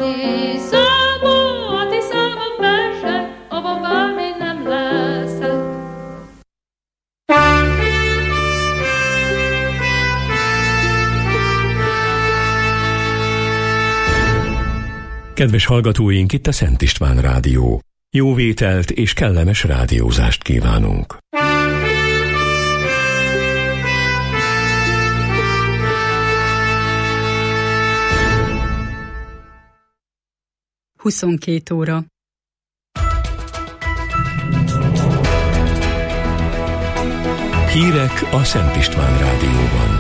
Kedves hallgatóink, itt a Szent István Rádió. Jó vételt és kellemes rádiózást kívánunk. Huszonkettő óra. Hírek a Szent István Rádióban.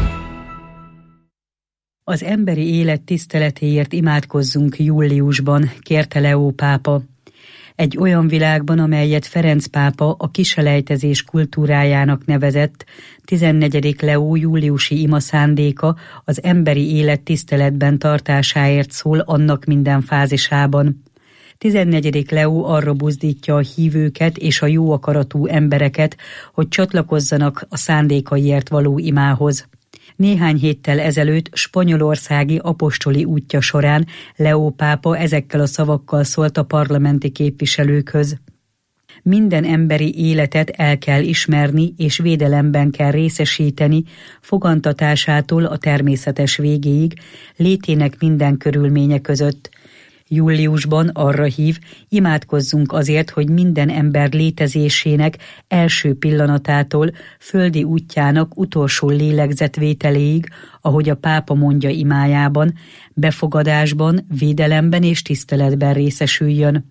Az emberi élet tiszteletéért imádkozzunk júliusban, kérte Leó pápa. Egy olyan világban, amelyet Ferenc pápa a kiselejtezés kultúrájának nevezett, 14. Leó júliusi ima szándéka az emberi élet tiszteletben tartásáért szól annak minden fázisában. 14. Leó arra buzdítja a hívőket és a jó akaratú embereket, hogy csatlakozzanak a szándékaiért való imához. Néhány héttel ezelőtt spanyolországi apostoli útja során Leó pápa ezekkel a szavakkal szólt a parlamenti képviselőkhöz. Minden emberi életet el kell ismerni és védelemben kell részesíteni, fogantatásától a természetes végéig, létének minden körülménye között. Júliusban arra hív, imádkozzunk azért, hogy minden ember létezésének első pillanatától, földi útjának utolsó lélegzetvételéig, ahogy a pápa mondja imájában, befogadásban, védelemben és tiszteletben részesüljön.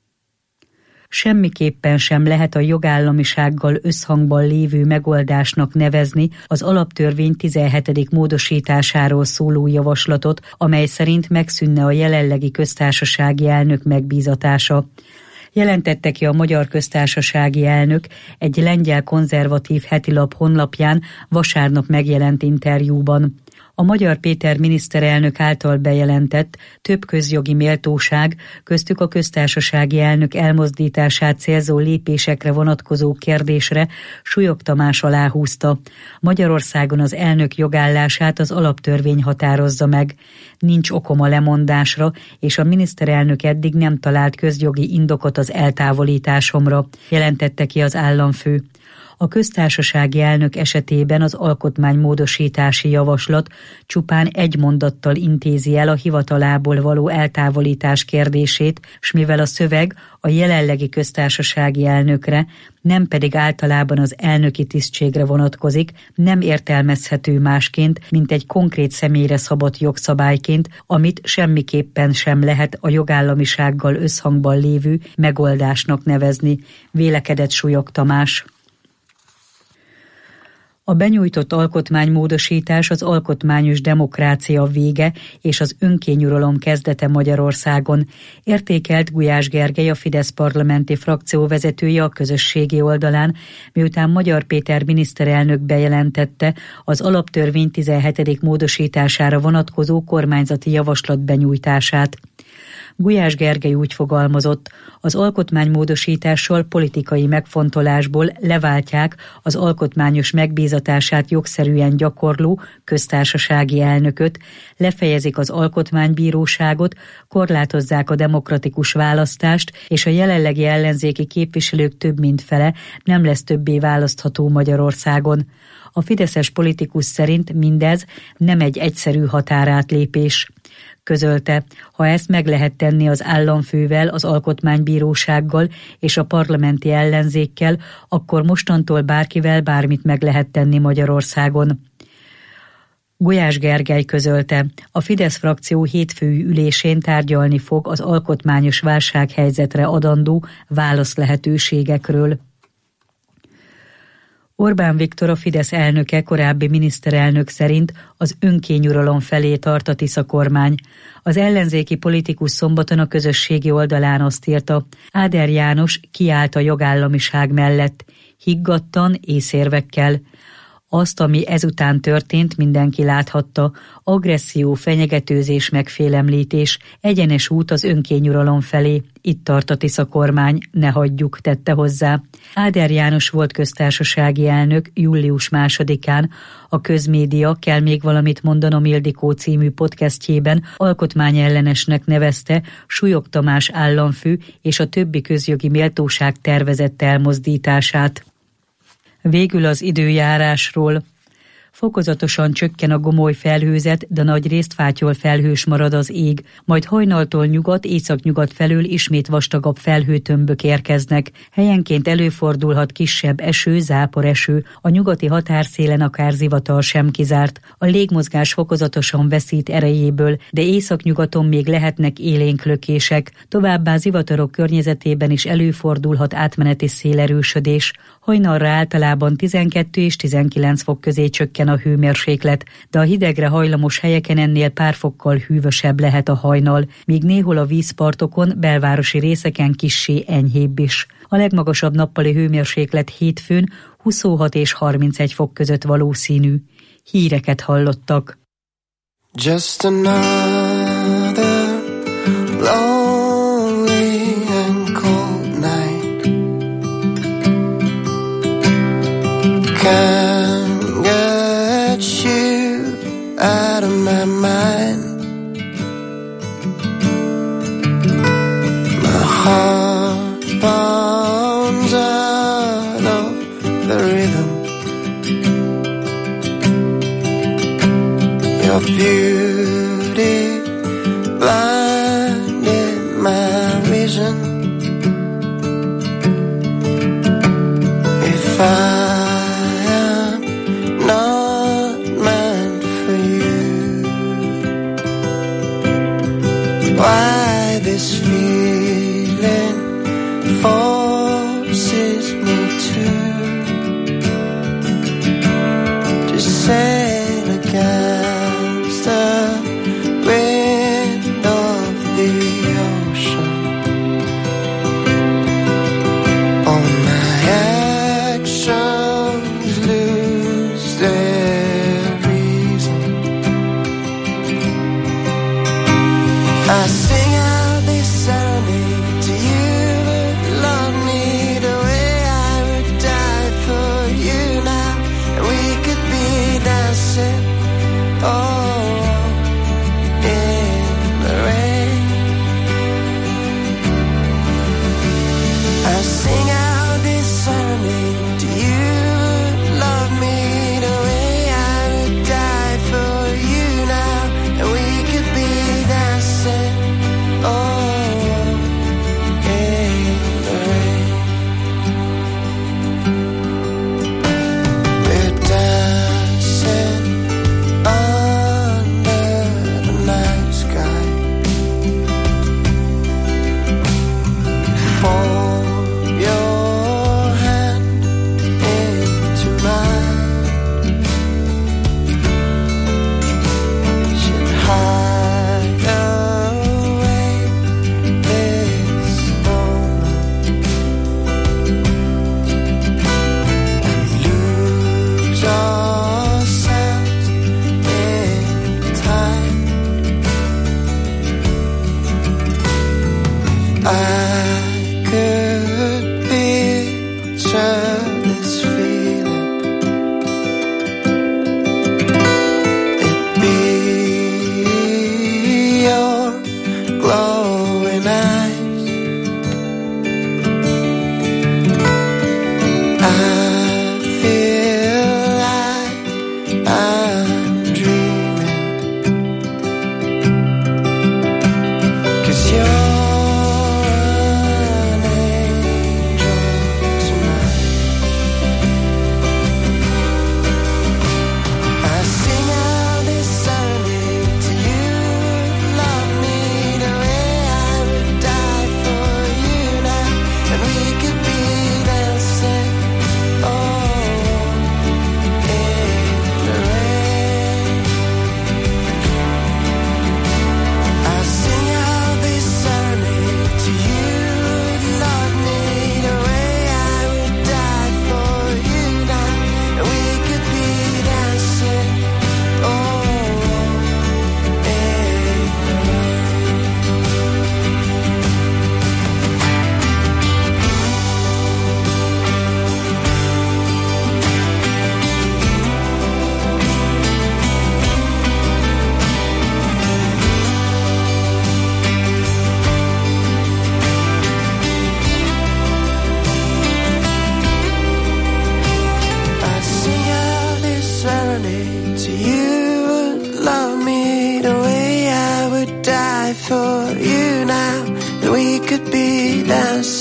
Semmiképpen sem lehet a jogállamisággal összhangban lévő megoldásnak nevezni az alaptörvény 17. módosításáról szóló javaslatot, amely szerint megszűnne a jelenlegi köztársasági elnök megbízatása. Jelentette ki a Magyar Köztársasági Elnök egy lengyel konzervatív hetilap honlapján vasárnap megjelent interjúban. A Magyar Péter miniszterelnök által bejelentett több közjogi méltóság, köztük a köztársasági elnök elmozdítását célzó lépésekre vonatkozó kérdésre Súlyog Tamás aláhúzta. Magyarországon az elnök jogállását az alaptörvény határozza meg. Nincs okom a lemondásra, és a miniszterelnök eddig nem talált közjogi indokot az eltávolításomra, jelentette ki az államfő. A köztársasági elnök esetében az alkotmánymódosítási javaslat csupán egy mondattal intézi el a hivatalából való eltávolítás kérdését, s mivel a szöveg a jelenlegi köztársasági elnökre, nem pedig általában az elnöki tisztségre vonatkozik, nem értelmezhető másként, mint egy konkrét személyre szabott jogszabályként, amit semmiképpen sem lehet a jogállamisággal összhangban lévő megoldásnak nevezni, vélekedett Súlyog Tamás. A benyújtott alkotmánymódosítás az alkotmányos demokrácia vége és az önkényuralom kezdete Magyarországon, értékelt Gulyás Gergely, a Fidesz parlamenti frakció vezetője a közösségi oldalán, miután Magyar Péter miniszterelnök bejelentette az alaptörvény 17. módosítására vonatkozó kormányzati javaslat benyújtását. Gulyás Gergely úgy fogalmazott, az alkotmánymódosítással politikai megfontolásból leváltják az alkotmányos megbízatását jogszerűen gyakorló köztársasági elnököt, lefejezik az alkotmánybíróságot, korlátozzák a demokratikus választást, és a jelenlegi ellenzéki képviselők több mint fele nem lesz többé választható Magyarországon. A fideszes politikus szerint mindez nem egy egyszerű határátlépés. Közölte, ha ezt meg lehet tenni az államfővel, az alkotmánybírósággal és a parlamenti ellenzékkel, akkor mostantól bárkivel bármit meg lehet tenni Magyarországon. Gulyás Gergely közölte, a Fidesz frakció hétfői ülésén tárgyalni fog az alkotmányos válsághelyzetre adandó válaszlehetőségekről. Orbán Viktor, a Fidesz elnöke, korábbi miniszterelnök szerint az önkényuralom felé tart a Tisza kormány. Az ellenzéki politikus szombaton a közösségi oldalán azt írta, Áder János kiállt a jogállamiság mellett, higgadtan, észérvekkel. Azt, ami ezután történt, mindenki láthatta. Agresszió, fenyegetőzés, megfélemlítés, egyenes út az önkényuralom felé. Itt tart a Tisza kormány, ne hagyjuk, tette hozzá. Áder János volt köztársasági elnök július 2-án a Közmédia Kell még valamit mondanom Ildikó című podcastjében alkotmányellenesnek nevezte Súlyog Tamás államfő és a többi közjogi méltóság tervezett elmozdítását. Végül az időjárásról. Fokozatosan csökken a gomoly felhőzet, de nagyrészt fátyol felhős marad az ég, majd hajnaltól nyugat, északnyugat felől ismét vastagabb felhőtömbök érkeznek. Helyenként előfordulhat kisebb eső, záporeső, a nyugati határszélen akár zivatar sem kizárt. A légmozgás fokozatosan veszít erejéből, de északnyugaton még lehetnek élénk lökések. Továbbá zivatarok környezetében is előfordulhat átmeneti szélerősödés. Hajnalra általában 12 és 19 fok közé csökken a hőmérséklet, de a hidegre hajlamos helyeken ennél pár fokkal hűvösebb lehet a hajnal, míg néhol a vízpartokon, belvárosi részeken kissé enyhébb is. A legmagasabb nappali hőmérséklet hétfőn 26 és 31 fok között valószínű. Híreket hallottak. Just another lonely and cold night. Can't get you out of my mind. My heart pounds out of the rhythm. Your beauty blinded my vision. If I am not meant for you, why this feeling forces me to sail against the wind of the ocean. All my actions lose their reason. I sing out this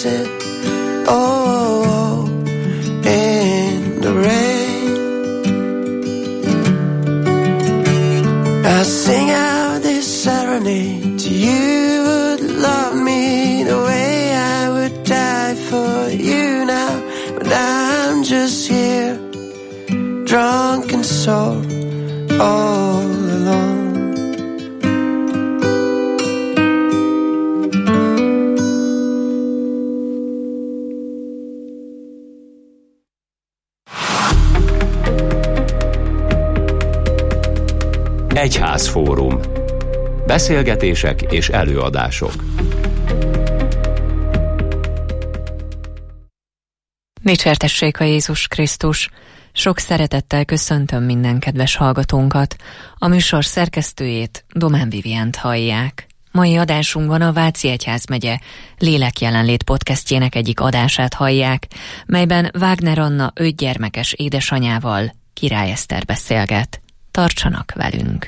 sit, oh, in the rain. I sing out this serenade to you. Would love me the way I would die for you now, but I'm just here, drunk and sore, all alone. Egyházfórum. Beszélgetések és előadások. Dicsértessék a Jézus Krisztus! Sok szeretettel köszöntöm minden kedves hallgatónkat. A műsor szerkesztőjét, Domán Vivient hallják. Mai adásunkban a Váci Egyházmegye Lélekjelenlét podcastjének egyik adását hallják, melyben Wagner Anna 5 gyermekes édesanyával, Király Eszter beszélget. Tartsanak velünk!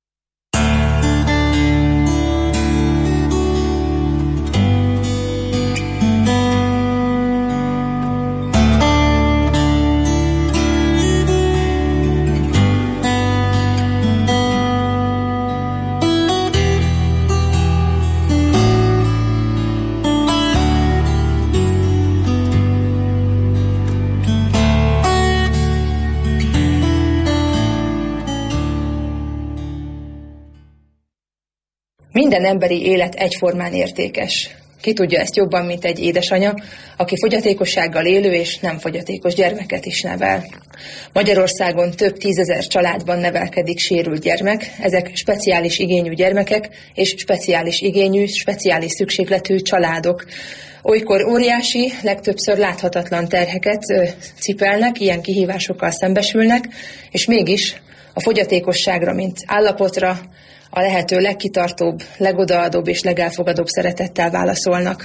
Minden emberi élet egyformán értékes. Ki tudja ezt jobban, mint egy édesanya, aki fogyatékossággal élő és nem fogyatékos gyermeket is nevel. Magyarországon több 10 000 családban nevelkedik sérült gyermek, ezek speciális igényű gyermekek és speciális igényű, speciális szükségletű családok. Olykor óriási, legtöbbször láthatatlan terheket cipelnek, ilyen kihívásokkal szembesülnek, és mégis a fogyatékosságra, mint állapotra, a lehető legkitartóbb, legodaadóbb és legelfogadóbb szeretettel válaszolnak.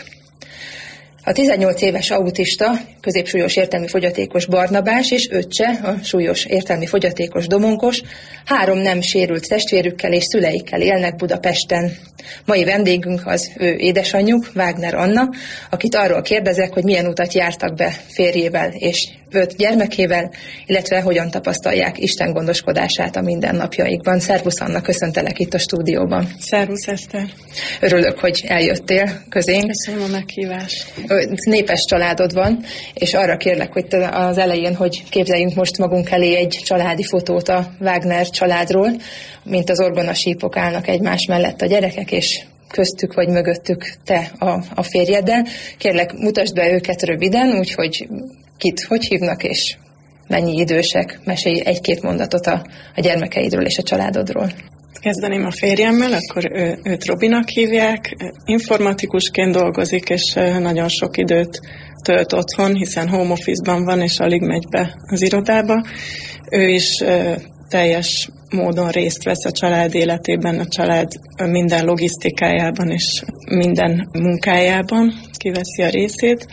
A 18 éves autista, középsúlyos értelmi fogyatékos Barnabás és öccse, a súlyos értelmi fogyatékos Domonkos 3 nem sérült testvérükkel és szüleikkel élnek Budapesten. Mai vendégünk az ő édesanyjuk, Wagner Anna, akit arról kérdezek, hogy milyen utat jártak be férjével és 5 gyermekével, illetve hogyan tapasztalják Isten gondoskodását a mindennapjaikban. Szervusz Anna, köszöntelek itt a stúdióban. Szervusz Eszter. Örülök, hogy eljöttél közénk. Köszönöm a meghívást. Népes családod van, és arra kérlek, hogy az elején, hogy képzeljünk most magunk elé egy családi fotót a Wagner családról, mint az orgonasípok állnak egymás mellett a gyerekek, és köztük vagy mögöttük te a férjeddel. Kérlek, mutasd be őket röviden, úgyhogy kit hogy hívnak, és mennyi idősek. Mesélj 1-2 mondatot a gyermekeidről és a családodról. Kezdeném a férjemmel, akkor őt Robinak hívják, informatikusként dolgozik, és nagyon sok időt tölt otthon, hiszen home office-ban van, és alig megy be az irodába. Ő is teljes módon részt vesz a család életében, a család minden logisztikájában és minden munkájában kiveszi a részét.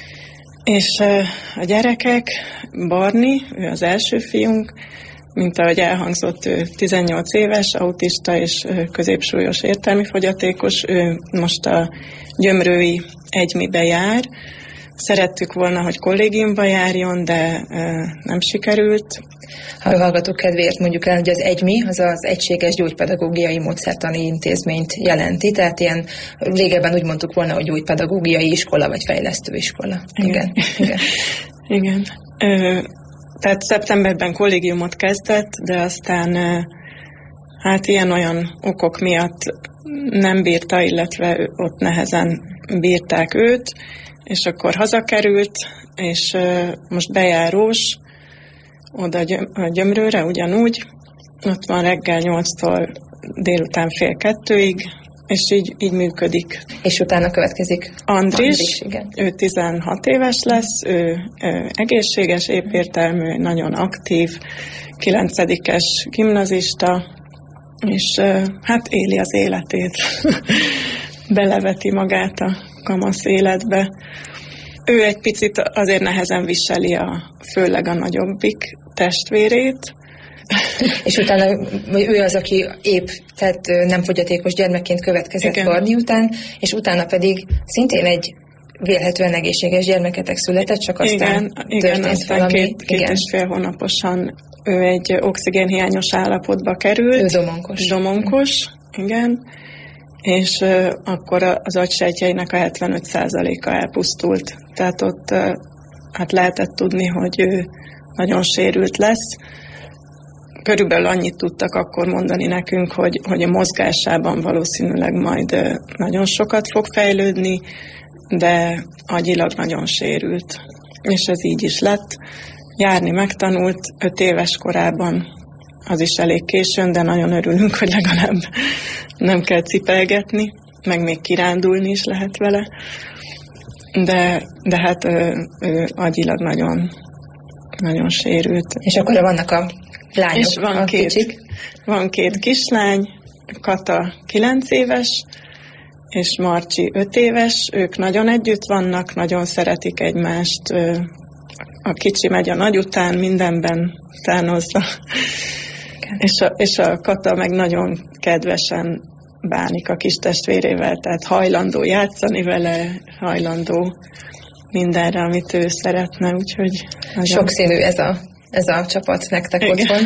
És a gyerekek, Barni, ő az első fiunk, mint ahogy elhangzott, ő 18 éves, autista és középsúlyos értelmi fogyatékos, ő most a gyömrői egymibe jár. Szerettük volna, hogy kollégiumba járjon, de nem sikerült. Ha a hallgatók kedvéért mondjuk el, hogy az egymi, az az Egységes Gyógypedagógiai Módszertani Intézményt jelenti, tehát ilyen régebben úgy mondtuk volna, hogy gyógypedagógiai iskola vagy fejlesztőiskola. Igen. Igen. Tehát szeptemberben kollégiumot kezdett, de aztán hát ilyen-olyan okok miatt nem bírta, illetve ott nehezen bírták őt, és akkor hazakerült, és most bejárós oda a Gyömrőre ugyanúgy, ott van reggel 8-tól délután fél 2-ig, és így működik. És utána következik Andris, igen. Ő 16 éves lesz, ő egészséges, épértelmű, nagyon aktív, 9-es gimnazista, és hát éli az életét. Beleveti magát a kamasz életbe. Ő egy picit azért nehezen viseli főleg a nagyobbik testvérét. És utána ő az, aki épp, tehát nem fogyatékos gyermekként következett Barni után, és utána pedig szintén egy vélhetően egészséges gyermeketek született, csak aztán történt aztán valami. Két és fél hónaposan ő egy oxigénhiányos állapotba került. Ő domonkos. Domonkos, igen. És akkor az agysejtjeinek a 75%-a elpusztult. Tehát ott hát lehetett tudni, hogy ő nagyon sérült lesz. Körülbelül annyit tudtak akkor mondani nekünk, hogy a mozgásában valószínűleg majd nagyon sokat fog fejlődni, de agyilag nagyon sérült. És ez így is lett. Járni megtanult 5 éves korában, az is elég későn, de nagyon örülünk, hogy legalább nem kell cipelgetni, meg még kirándulni is lehet vele. De hát ő agyilag nagyon, nagyon sérült. És akkor vannak a lányok, és van két kislány, Kata 9 éves, és Marcsi 5 éves. Ők nagyon együtt vannak, nagyon szeretik egymást. A kicsi megy a nagy után, mindenben utánozza. És a Kata meg nagyon kedvesen bánik a kis testvérével, tehát hajlandó játszani vele, hajlandó mindenre, amit ő szeretne, úgyhogy... Sokszínű ez a csapat nektek otthon.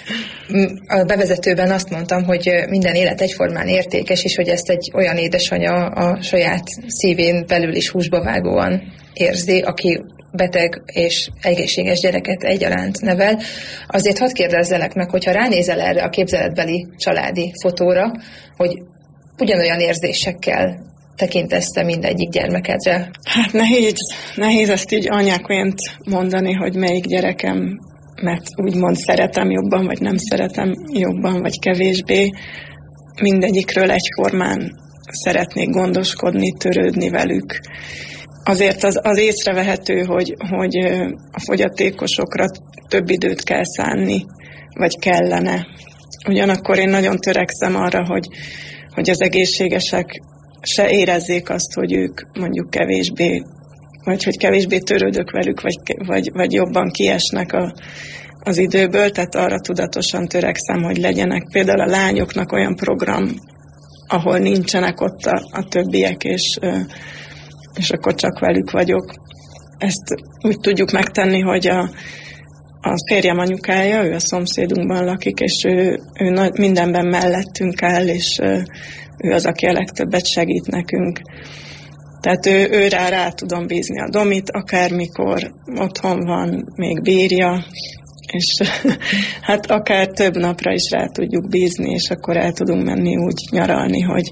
A bevezetőben azt mondtam, hogy minden élet egyformán értékes, és hogy ezt egy olyan édesanya a saját szívén belül is húsba vágóan érzi, aki beteg és egészséges gyereket egyaránt nevel. Azért hadd kérdezzelek meg, hogyha ránézel erre a képzeletbeli családi fotóra, hogy ugyanolyan érzésekkel tekintesz te mindegyik gyermekedre? Hát nehéz ezt így anyáként mondani, hogy melyik gyerekem, mert úgymond szeretem jobban, vagy nem szeretem jobban, vagy kevésbé. Mindegyikről egyformán szeretnék gondoskodni, törődni velük. Azért az észrevehető, hogy a fogyatékosokra több időt kell szánni, vagy kellene. Ugyanakkor én nagyon törekszem arra, hogy az egészségesek se érezzék azt, hogy ők mondjuk kevésbé, vagy hogy kevésbé törődök velük, vagy jobban kiesnek az időből, tehát arra tudatosan törekszem, hogy legyenek például a lányoknak olyan program, ahol nincsenek ott a többiek, és akkor csak velük vagyok. Ezt úgy tudjuk megtenni, hogy a férjem anyukája, ő a szomszédunkban lakik, és ő mindenben mellettünk áll, és ő az, aki a legtöbbet segít nekünk. Tehát ő rá tudom bízni a Domit, akármikor otthon van, még bírja, és hát akár több napra is rá tudjuk bízni, és akkor el tudunk menni úgy nyaralni, hogy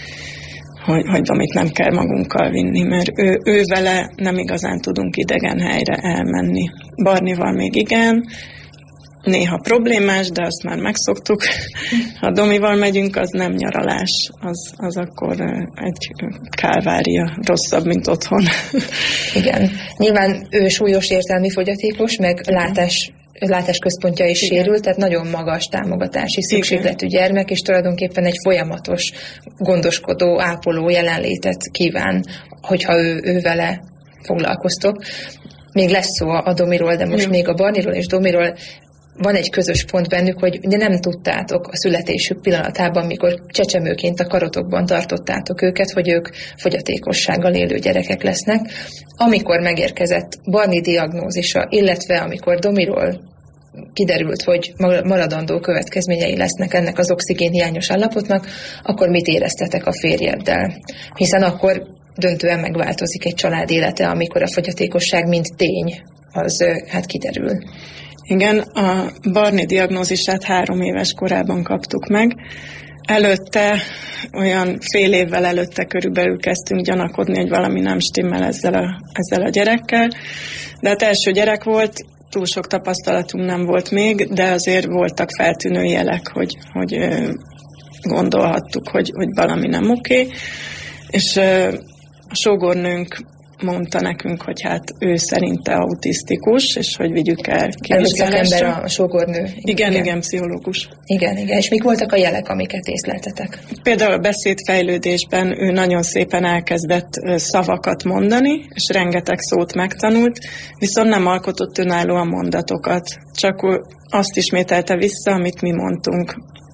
amit nem kell magunkkal vinni, mert ő vele nem igazán tudunk idegen helyre elmenni. Barnival még igen, néha problémás, de azt már megszoktuk. Ha Domival megyünk, az nem nyaralás, az akkor egy kálvária, rosszabb, mint otthon. Igen. Nyilván ő súlyos értelmi fogyatékos, meg látásközpontja is sérült, tehát nagyon magas támogatási szükségletű gyermek, és tulajdonképpen egy folyamatos, gondoskodó, ápoló jelenlétet kíván, hogyha ő vele foglalkoztok. Még lesz szó a Domiról, de most még a Barniról és Domiról van egy közös pont bennük, hogy nem tudtátok a születésük pillanatában, mikor csecsemőként a karotokban tartottátok őket, hogy ők fogyatékossággal élő gyerekek lesznek. Amikor megérkezett Barni diagnózisa, illetve amikor Domiról kiderült, hogy maradandó következményei lesznek ennek az oxigénhiányos állapotnak, akkor mit éreztetek a férjeddel? Hiszen akkor döntően megváltozik egy család élete, amikor a fogyatékosság mint tény, az hát kiderül. Igen, a Barni diagnózisát 3 éves korában kaptuk meg. Előtte, olyan fél évvel előtte körülbelül kezdtünk gyanakodni, hogy valami nem stimmel ezzel a gyerekkel. De hát első gyerek volt, túl sok tapasztalatunk nem volt még, de azért voltak feltűnő jelek, hogy gondolhattuk, hogy valami nem oké. És a sógornőnk mondta nekünk, hogy hát ő szerinte autisztikus, és hogy vigyük el kivizsgálásra. Ember a sógornő. Igen, pszichológus. Igen. És mik voltak a jelek, amiket észleltetek? Például a beszédfejlődésben ő nagyon szépen elkezdett szavakat mondani, és rengeteg szót megtanult, viszont nem alkotott önállóan mondatokat. Csak azt ismételte vissza, amit mi mondtunk.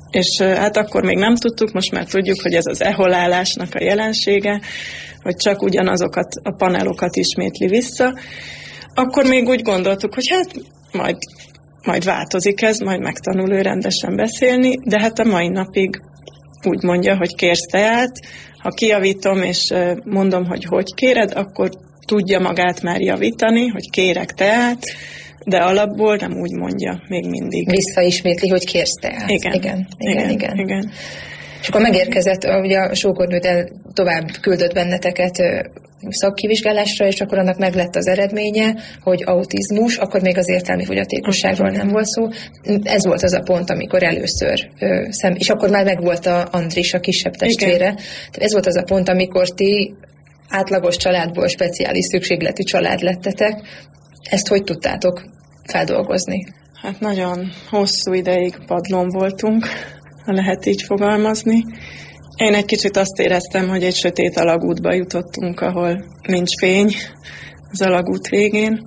És hát akkor még nem tudtuk, most már tudjuk, hogy ez az eholálásnak a jelensége, hogy csak ugyanazokat a panelokat ismétli vissza. Akkor még úgy gondoltuk, hogy hát majd változik ez, majd megtanul ő rendesen beszélni, de hát a mai napig úgy mondja, hogy kérsz teát, ha kijavítom és mondom, hogy kéred, akkor tudja magát már javítani, hogy kérek teát, de alapból nem úgy mondja még mindig. Visszaismétli, hogy kérsz teát. Igen. És akkor megérkezett, ugye a sógornőd tovább küldött benneteket szakkivizsgálásra, és akkor annak meg lett az eredménye, hogy autizmus, akkor még az értelmi fogyatékosságról nem volt szó. Ez volt az a pont, amikor először, és akkor már megvolt a Andris, a kisebb testvére. Igen. Tehát ez volt az a pont, amikor ti átlagos családból speciális szükségletű család lettetek. Ezt hogy tudtátok feldolgozni? Hát nagyon hosszú ideig padlón voltunk, ha lehet így fogalmazni. Én egy kicsit azt éreztem, hogy egy sötét alagútba jutottunk, ahol nincs fény az alagút végén.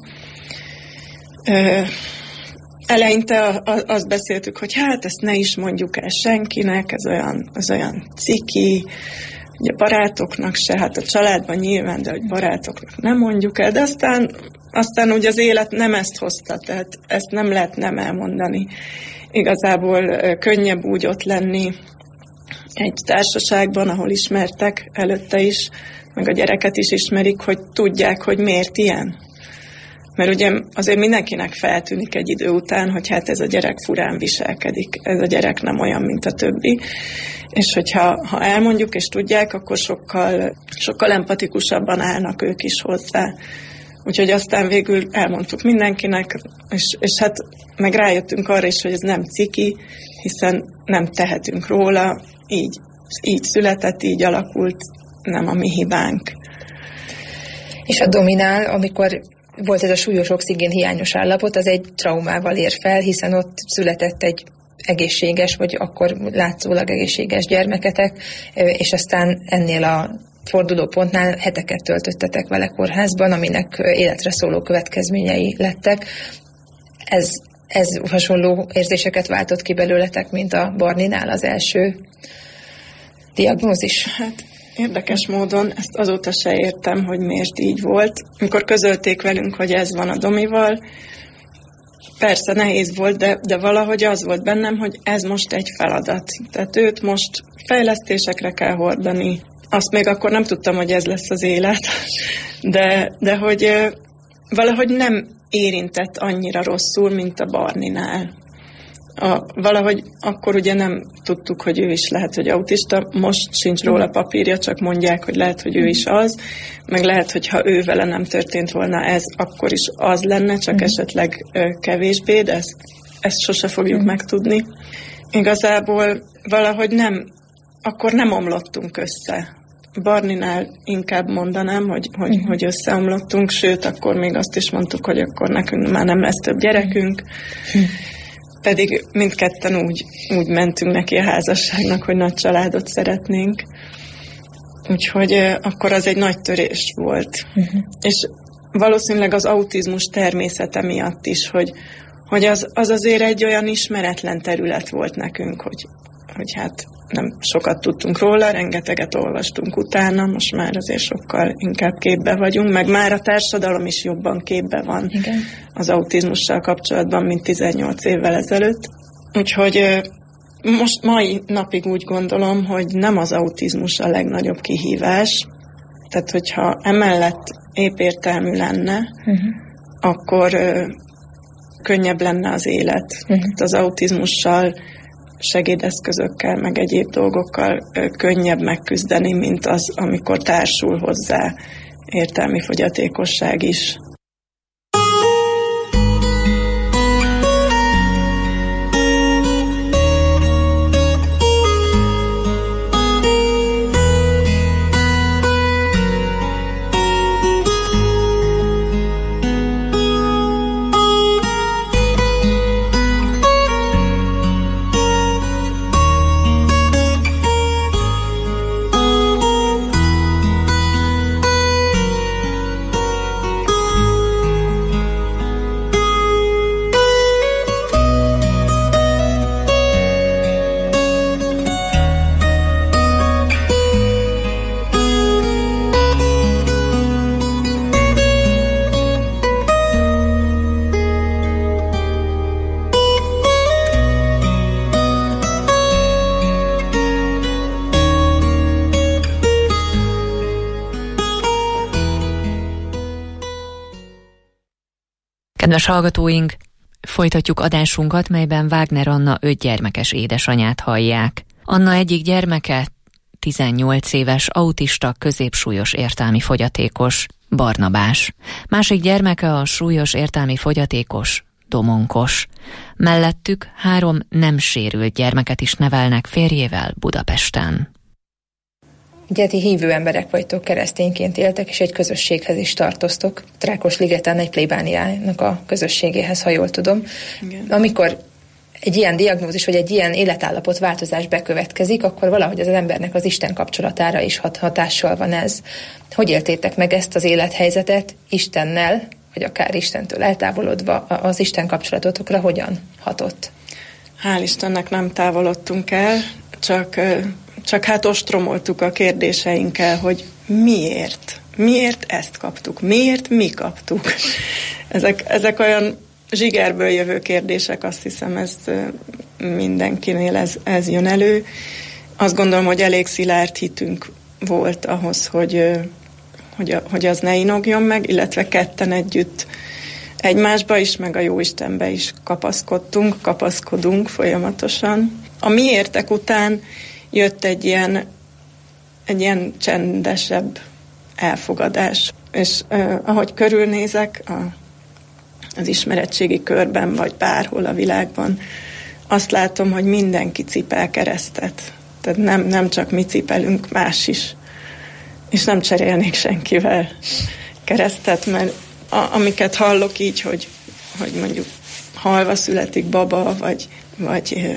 Eleinte azt beszéltük, hogy hát ezt ne is mondjuk el senkinek, ez olyan ciki, ugye barátoknak se, hát a családban nyilván, de hogy barátoknak nem mondjuk el, de aztán ugye az élet nem ezt hozta, tehát ezt nem lehet nem elmondani. Igazából könnyebb úgy ott lenni egy társaságban, ahol ismertek előtte is, meg a gyereket is ismerik, hogy tudják, hogy miért ilyen. Mert ugye azért mindenkinek feltűnik egy idő után, hogy hát ez a gyerek furán viselkedik, ez a gyerek nem olyan, mint a többi. És hogyha elmondjuk és tudják, akkor sokkal empatikusabban állnak ők is hozzá. Úgyhogy aztán végül elmondtuk mindenkinek, és hát meg rájöttünk arra is, hogy ez nem ciki, hiszen nem tehetünk róla, így született, így alakult, nem a mi hibánk. És a Dominál, amikor volt ez a súlyos oxigénhiányos állapot, az egy traumával ér fel, hiszen ott született egy egészséges, vagy akkor látszólag egészséges gyermeketek, és aztán ennél a fordulópontnál heteket töltöttetek vele kórházban, aminek életre szóló következményei lettek. Ez hasonló érzéseket váltott ki belőletek, mint a Barninál az első diagnózis? Hát érdekes módon ezt azóta se értem, hogy miért így volt. Amikor közölték velünk, hogy ez van a Domival, persze nehéz volt, de valahogy az volt bennem, hogy ez most egy feladat. Tehát őt most fejlesztésekre kell hordani. Azt még akkor nem tudtam, hogy ez lesz az élet, de hogy valahogy nem érintett annyira rosszul, mint a Barninál. Valahogy akkor ugye nem tudtuk, hogy ő is lehet, hogy autista, most sincs róla papírja, csak mondják, hogy lehet, hogy ő is az, meg lehet, hogy ha ő vele nem történt volna ez, akkor is az lenne, csak esetleg kevésbé, de ezt sose fogjuk megtudni. Igazából valahogy akkor nem omlottunk össze. Barninál inkább mondanám, hogy összeomlottunk, sőt, akkor még azt is mondtuk, hogy akkor nekünk már nem lesz több gyerekünk, pedig mindketten úgy mentünk neki a házasságnak, hogy nagy családot szeretnénk. Úgyhogy akkor az egy nagy törés volt. És valószínűleg az autizmus természete miatt is, hogy az azért egy olyan ismeretlen terület volt nekünk, hogy hát nem sokat tudtunk róla, rengeteget olvastunk utána, most már azért sokkal inkább képbe vagyunk, meg már a társadalom is jobban képbe van. Igen. Az autizmussal kapcsolatban, mint 18 évvel ezelőtt. Úgyhogy most mai napig úgy gondolom, hogy nem az autizmus a legnagyobb kihívás, tehát hogyha emellett épértelmű lenne, akkor könnyebb lenne az élet. Tehát az autizmussal segédeszközökkel, meg egyéb dolgokkal könnyebb megküzdeni, mint az, amikor társul hozzá értelmi fogyatékosság is. Kedves hallgatóink, folytatjuk adásunkat, melyben Wagner Anna 5 gyermekes édesanyát hallják. Anna egyik gyermeke 18 éves, autista, középsúlyos értelmi fogyatékos, Barnabás. Másik gyermeke a súlyos értelmi fogyatékos, Domonkos. Mellettük 3 nem sérült gyermeket is nevelnek férjével Budapesten. Ugye ti hívő emberek vagytok, keresztényként éltek, és egy közösséghez is tartoztok. Rákosligeten egy plébániának a közösségéhez, ha jól tudom. Igen. Amikor egy ilyen diagnózis, vagy egy ilyen életállapot változás bekövetkezik, akkor valahogy az embernek az Isten kapcsolatára is hatással van ez. Hogy éltétek meg ezt az élethelyzetet Istennel, vagy akár Istentől eltávolodva, az Isten kapcsolatotokra hogyan hatott? Hál' Istennek nem távolodtunk el, csak hát ostromoltuk a kérdéseinkkel, hogy miért? Miért ezt kaptuk? Miért mi kaptuk? Ezek olyan zsigerből jövő kérdések, azt hiszem, ez mindenkinél ez jön elő. Azt gondolom, hogy elég szilárd hitünk volt ahhoz, hogy az ne inogjon meg, illetve ketten együtt egymásba is, meg a Jóistenbe is kapaszkodunk folyamatosan. A miértek után jött egy ilyen csendesebb elfogadás. És ahogy körülnézek az ismeretségi körben, vagy bárhol a világban, azt látom, hogy mindenki cipel keresztet. Tehát nem csak mi cipelünk, más is. És nem cserélnék senkivel keresztet, mert amiket hallok így, hogy mondjuk halva születik baba, vagy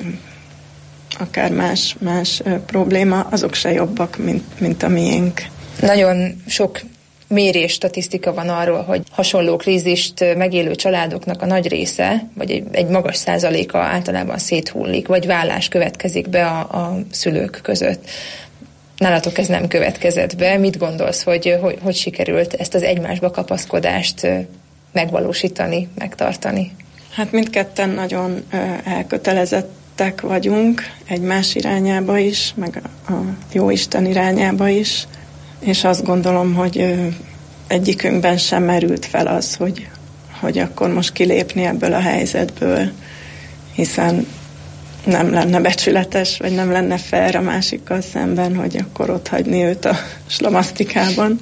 akár más probléma, azok se jobbak, mint a miénk. Nagyon sok mérés statisztika van arról, hogy hasonló krízist megélő családoknak a nagy része, vagy egy magas százaléka általában széthullik, vagy vállás következik be a szülők között. Nálatok ez nem következett be. Mit gondolsz, hogy sikerült ezt az egymásba kapaszkodást megvalósítani, megtartani? Hát mindketten nagyon elkötelezettek vagyunk egymás irányába is, meg a Jóisten irányába is, és azt gondolom, hogy egyikünkben sem merült fel az, hogy akkor most kilépni ebből a helyzetből, hiszen nem lenne becsületes, vagy nem lenne fair a másikkal szemben, hogy akkor ott hagyni őt a slamasztikában.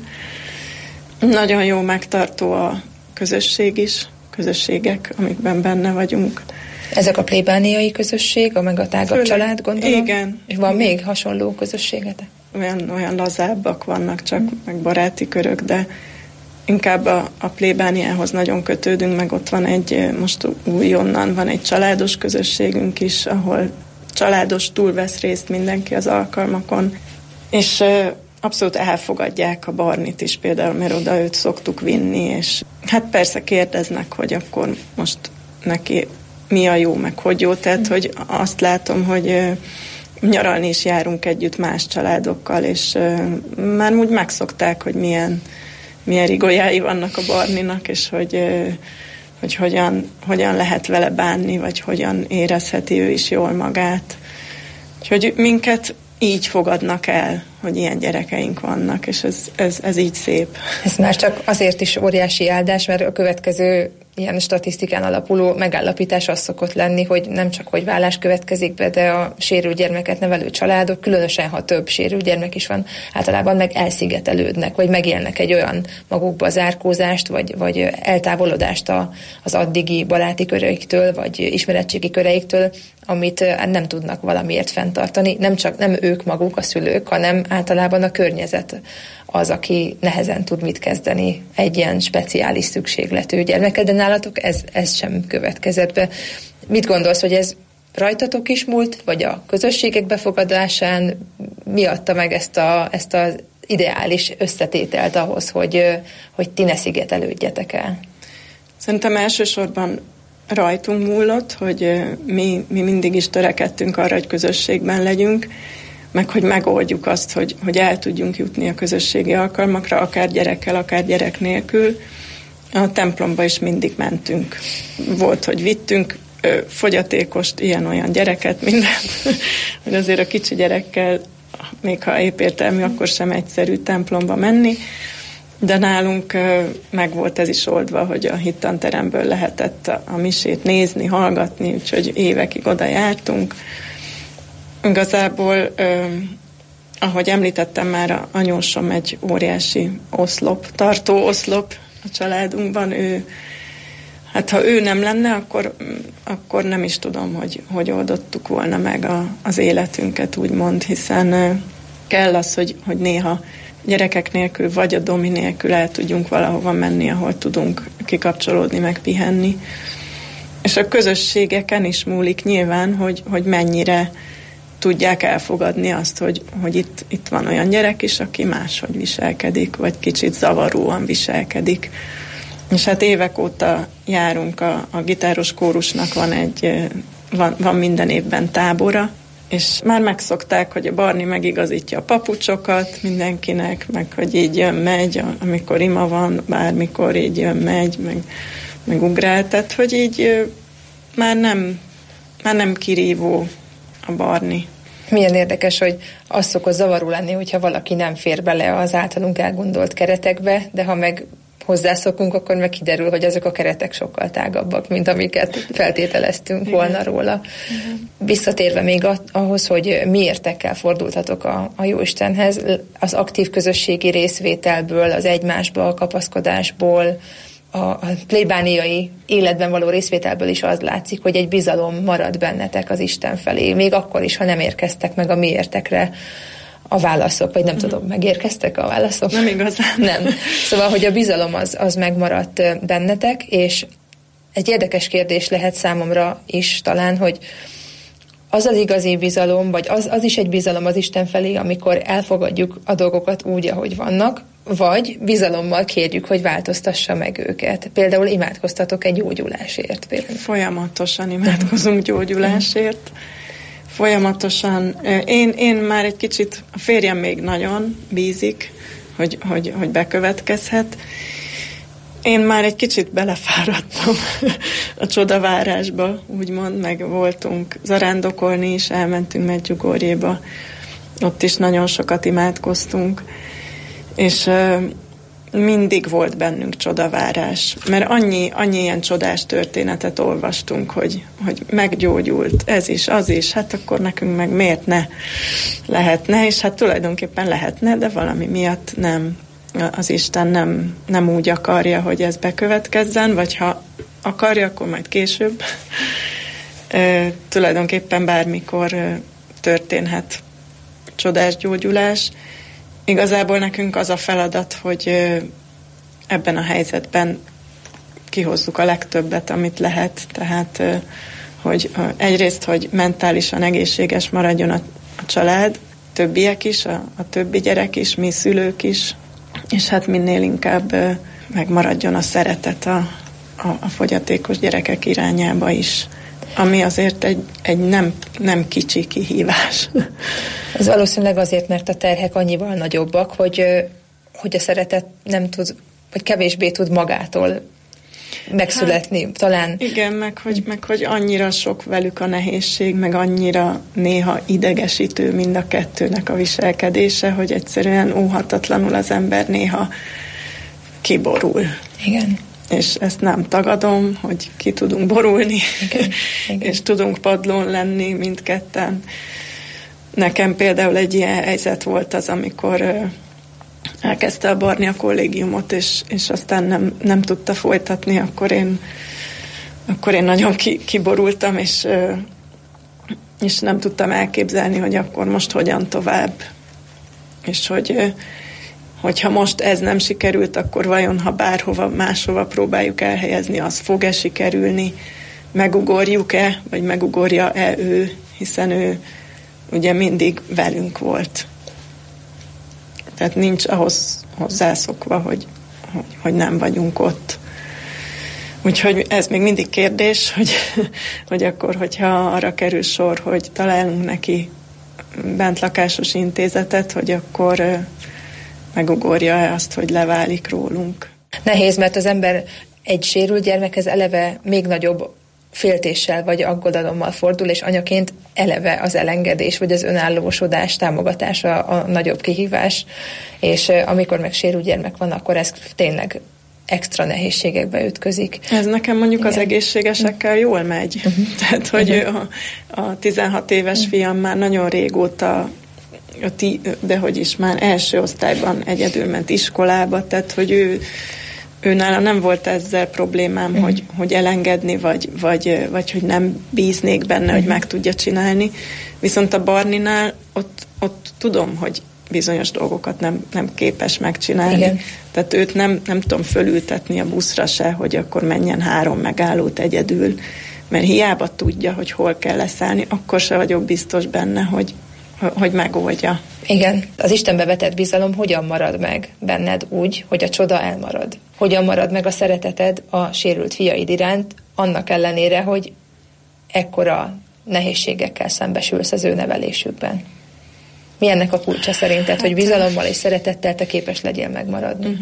Nagyon jó megtartó a közösség is, közösségek, amikben benne vagyunk. Ezek a plébániai közösség, meg a tágabb család, gondolom? Igen. És van még hasonló közösségetek? Olyan lazábbak vannak csak, meg baráti körök, de inkább a plébániához nagyon kötődünk, meg ott van most újonnan van egy családos közösségünk is, ahol családos túl vesz részt mindenki az alkalmakon, és abszolút elfogadják a Barnit is például, mert oda őt szoktuk vinni, és hát persze kérdeznek, hogy akkor most neki mi a jó, meg hogy jó, tehát hogy azt látom, hogy nyaralni is járunk együtt más családokkal, és már úgy megszokták, hogy milyen rigolyái vannak a Barninak, és hogy hogyan lehet vele bánni, vagy hogyan érezheti ő is jól magát. Úgyhogy minket így fogadnak el, hogy ilyen gyerekeink vannak, és ez így szép. Ez már csak azért is óriási áldás, mert a következő ilyen statisztikán alapuló megállapítás az szokott lenni, hogy nem csak hogy vállás következik be, de a sérült gyermeket nevelő családok, különösen ha több sérült gyermek is van, általában meg elszigetelődnek, vagy megélnek egy olyan magukba zárkózást, vagy eltávolodást az addigi baráti köreiktől, vagy ismeretségi köreiktől, amit nem tudnak valamiért fenntartani. Nem ők maguk, a szülők, hanem általában a környezet az, aki nehezen tud mit kezdeni egy ilyen speciális szükségletű gyermeket, de nálatok ez sem következett be. Mit gondolsz, hogy ez rajtatok is múlt, vagy a közösségek befogadásán mi adta meg ezt az ideális összetételt ahhoz, hogy ti ne szigetelődjetek el? Szerintem elsősorban rajtunk múlott, hogy mi mindig is törekedtünk arra, hogy közösségben legyünk, meg hogy megoldjuk azt, hogy el tudjunk jutni a közösségi alkalmakra, akár gyerekkel, akár gyerek nélkül. A templomba is mindig mentünk. Volt, hogy vittünk fogyatékost, ilyen-olyan gyereket, mindent, hogy azért a kicsi gyerekkel, még ha épp értelmű, akkor sem egyszerű templomba menni. de nálunk meg volt ez is oldva, hogy a hittanteremből lehetett a misét nézni, hallgatni, úgyhogy évekig oda jártunk. Igazából, ahogy említettem már, a anyósom egy óriási oszlop, tartó oszlop a családunkban. Hát ha ő nem lenne, akkor nem is tudom, hogy oldottuk volna meg az életünket, úgymond, hiszen kell az, hogy néha gyerekek nélkül, vagy a Domi nélkül el tudjunk valahova menni, ahol tudunk kikapcsolódni, meg pihenni. És a közösségeken is múlik nyilván, hogy mennyire tudják elfogadni azt, hogy itt van olyan gyerek is, aki máshogy viselkedik, vagy kicsit zavaróan viselkedik. És hát évek óta járunk, a gitáros kórusnak van minden évben tábora, és már megszokták, hogy a Barni megigazítja a papucsokat mindenkinek, meg hogy így jön-megy, amikor ima van, bármikor így jön-megy, meg ugrál, tehát hogy így már nem kirívó a Barni. Milyen érdekes, hogy az szokott zavaró lenni, hogyha valaki nem fér bele az általunk elgondolt keretekbe, de ha meg hozzászokunk, akkor meg kiderül, hogy ezek a keretek sokkal tágabbak, mint amiket feltételeztünk volna róla. Visszatérve még ahhoz, hogy miértekkel fordultatok a Jóistenhez, az aktív közösségi részvételből, az egymásba kapaszkodásból, a plébániai életben való részvételből is az látszik, hogy egy bizalom marad bennetek az Isten felé, még akkor is, ha nem érkeztek meg a miértekre a válaszok, vagy nem tudom, megérkeztek a válaszok? Nem igazán. Nem. Szóval, hogy a bizalom az megmaradt bennetek, és egy érdekes kérdés lehet számomra is talán, hogy az az igazi bizalom, vagy az is egy bizalom az Isten felé, amikor elfogadjuk a dolgokat úgy, ahogy vannak, vagy bizalommal kérjük, hogy változtassa meg őket. Például imádkoztatok egy gyógyulásért. Például. Folyamatosan imádkozunk gyógyulásért. Folyamatosan. Én már egy kicsit, a férjem még nagyon bízik, hogy bekövetkezhet. Én már egy kicsit belefáradtam a csodavárásba, úgymond, meg voltunk zarándokolni is, elmentünk Medjugorjéba, ott is nagyon sokat imádkoztunk, és mindig volt bennünk csodavárás, mert annyi ilyen csodás történetet olvastunk, hogy meggyógyult ez is, az is, hát akkor nekünk meg miért ne lehetne, és hát tulajdonképpen lehetne, de valami miatt nem. Az Isten nem úgy akarja, hogy ez bekövetkezzen, vagy ha akarja, akkor majd később. Tulajdonképpen bármikor történhet csodás gyógyulás. Igazából nekünk az a feladat, hogy ebben a helyzetben kihozzuk a legtöbbet, amit lehet. Tehát, hogy egyrészt, hogy mentálisan egészséges maradjon a család, többiek is, a többi gyerek is, mi szülők is, és hát minél inkább megmaradjon a szeretet a fogyatékos gyerekek irányába is, ami azért egy nem kicsi kihívás. Ez valószínűleg azért, mert a terhek annyival nagyobbak, hogy a szeretet nem tud, vagy kevésbé tud magától megszületni. Hát, talán. Igen, meg hogy annyira sok velük a nehézség, meg annyira néha idegesítő mind a kettőnek a viselkedése, hogy egyszerűen óhatatlanul az ember néha kiborul. Igen. És ezt nem tagadom, hogy ki tudunk borulni, igen. És tudunk padlón lenni mindketten. Nekem például egy ilyen helyzet volt az, amikor elkezdte a Barni a kollégiumot, és aztán nem tudta folytatni, akkor én nagyon kiborultam, és nem tudtam elképzelni, hogy akkor most hogyan tovább. És hogyha most ez nem sikerült, akkor vajon, ha bárhova máshova próbáljuk elhelyezni, az fog-e sikerülni, megugorjuk-e, vagy megugorja-e ő, hiszen ő ugye mindig velünk volt. Tehát nincs ahhoz hozzászokva, hogy nem vagyunk ott. Úgyhogy ez még mindig kérdés, hogy akkor, hogyha arra kerül sor, hogy találunk neki bentlakásos intézetet, hogy akkor megugorja azt, hogy leválik rólunk. Nehéz, mert az ember egy sérült gyermekhez eleve még nagyobb féltéssel vagy aggodalommal fordul, és anyaként eleve az elengedés, vagy az önállósodás támogatása a nagyobb kihívás, és amikor meg sérült gyermek van, akkor ez tényleg extra nehézségekbe ütközik. Ez nekem mondjuk az egészségesekkel jól megy. Tehát, hogy a 16 éves fiam már nagyon régóta, de hogy is már első osztályban egyedül ment iskolába, tehát, hogy ő nála nem volt ezzel problémám, hogy elengedni, vagy hogy nem bíznék benne, hogy meg tudja csinálni. Viszont a Barninál ott tudom, hogy bizonyos dolgokat nem képes megcsinálni. Igen. Tehát őt nem tudom fölültetni a buszra se, hogy akkor menjen 3 megállót egyedül, mert hiába tudja, hogy hol kell leszállni, akkor se vagyok biztos benne, hogy megoldja. Igen. Az Istenbe vetett bizalom hogyan marad meg benned úgy, hogy a csoda elmarad? Hogyan marad meg a szereteted a sérült fiaid iránt, annak ellenére, hogy ekkora nehézségekkel szembesülsz az ő nevelésükben? Mi ennek a kulcsa szerinted, hogy bizalommal és szeretettel te képes legyél megmaradni?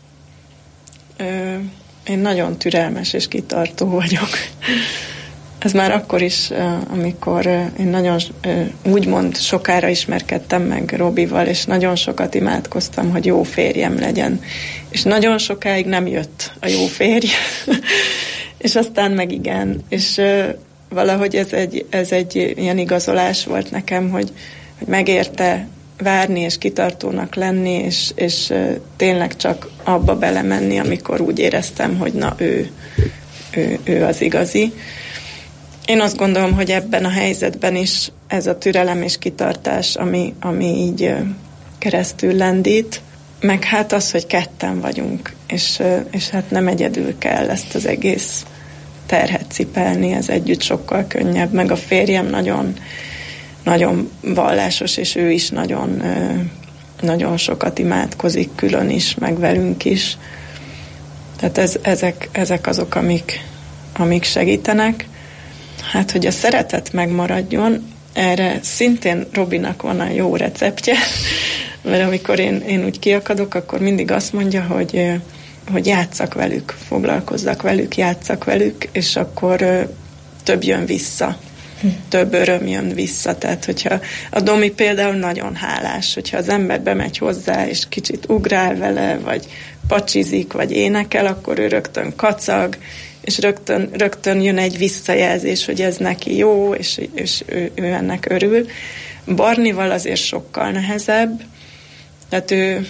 Én nagyon türelmes és kitartó vagyok. Ez már akkor is, amikor én nagyon úgymond sokára ismerkedtem meg Robival, és nagyon sokat imádkoztam, hogy jó férjem legyen. És nagyon sokáig nem jött a jó férj, és aztán meg igen. És valahogy ez egy ilyen igazolás volt nekem, hogy megérte várni és kitartónak lenni, és tényleg csak abba belemenni, amikor úgy éreztem, hogy na ő az igazi. Én azt gondolom, hogy ebben a helyzetben is ez a türelem és kitartás, ami így keresztül lendít, meg hát az, hogy ketten vagyunk, és hát nem egyedül kell ezt az egész terhet cipelni, ez együtt sokkal könnyebb, meg a férjem nagyon, nagyon vallásos, és ő is nagyon, nagyon sokat imádkozik, külön is, meg velünk is. Tehát ezek azok, amik segítenek. Hát, hogy a szeretet megmaradjon, erre szintén Robinak van a jó receptje, mert amikor én úgy kiakadok, akkor mindig azt mondja, hogy játsszak velük, foglalkozzak velük, játsszak velük, és akkor több jön vissza. Több öröm jön vissza. Tehát, hogyha a Domi például nagyon hálás, hogyha az ember bemegy hozzá, és kicsit ugrál vele, vagy pacsizik, vagy énekel, akkor ő rögtön kacag, és rögtön jön egy visszajelzés, hogy ez neki jó, és ő ennek örül. Barnival azért sokkal nehezebb, tehát ő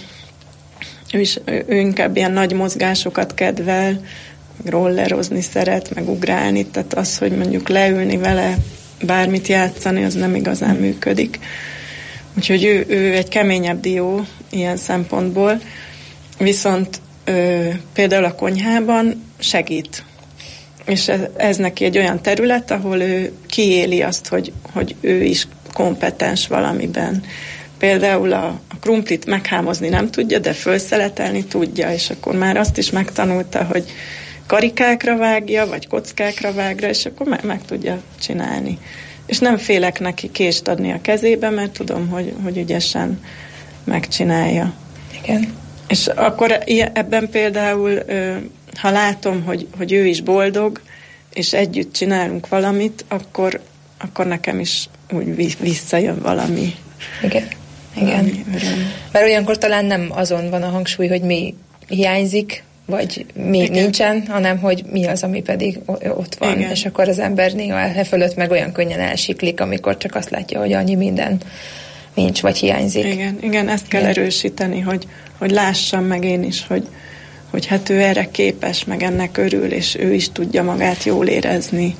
inkább ilyen nagy mozgásokat kedvel, rollerozni szeret, meg ugrálni, tehát az, hogy mondjuk leülni vele, bármit játszani, az nem igazán működik. Úgyhogy ő egy keményebb dió ilyen szempontból, viszont például a konyhában segít. És ez neki egy olyan terület, ahol ő kiéli azt, hogy ő is kompetens valamiben. Például a krumplit meghámozni nem tudja, de felszeletelni tudja, és akkor már azt is megtanulta, hogy karikákra vágja, vagy kockákra vágra, és akkor meg tudja csinálni. És nem félek neki kést adni a kezébe, mert tudom, hogy ügyesen megcsinálja. Igen. És akkor ebben például, ha látom, hogy ő is boldog, és együtt csinálunk valamit, akkor nekem is úgy visszajön valami. Igen. Igen. Mert olyankor talán nem azon van a hangsúly, hogy mi hiányzik, vagy mi igen. nincsen, hanem hogy mi az, ami pedig ott van. Igen. És akkor az ember néha fölött meg olyan könnyen elsiklik, amikor csak azt látja, hogy annyi minden nincs, vagy hiányzik. Igen, ezt kell erősíteni, hogy lássam meg én is, hogy hát ő erre képes, meg ennek örül, és ő is tudja magát jól érezni,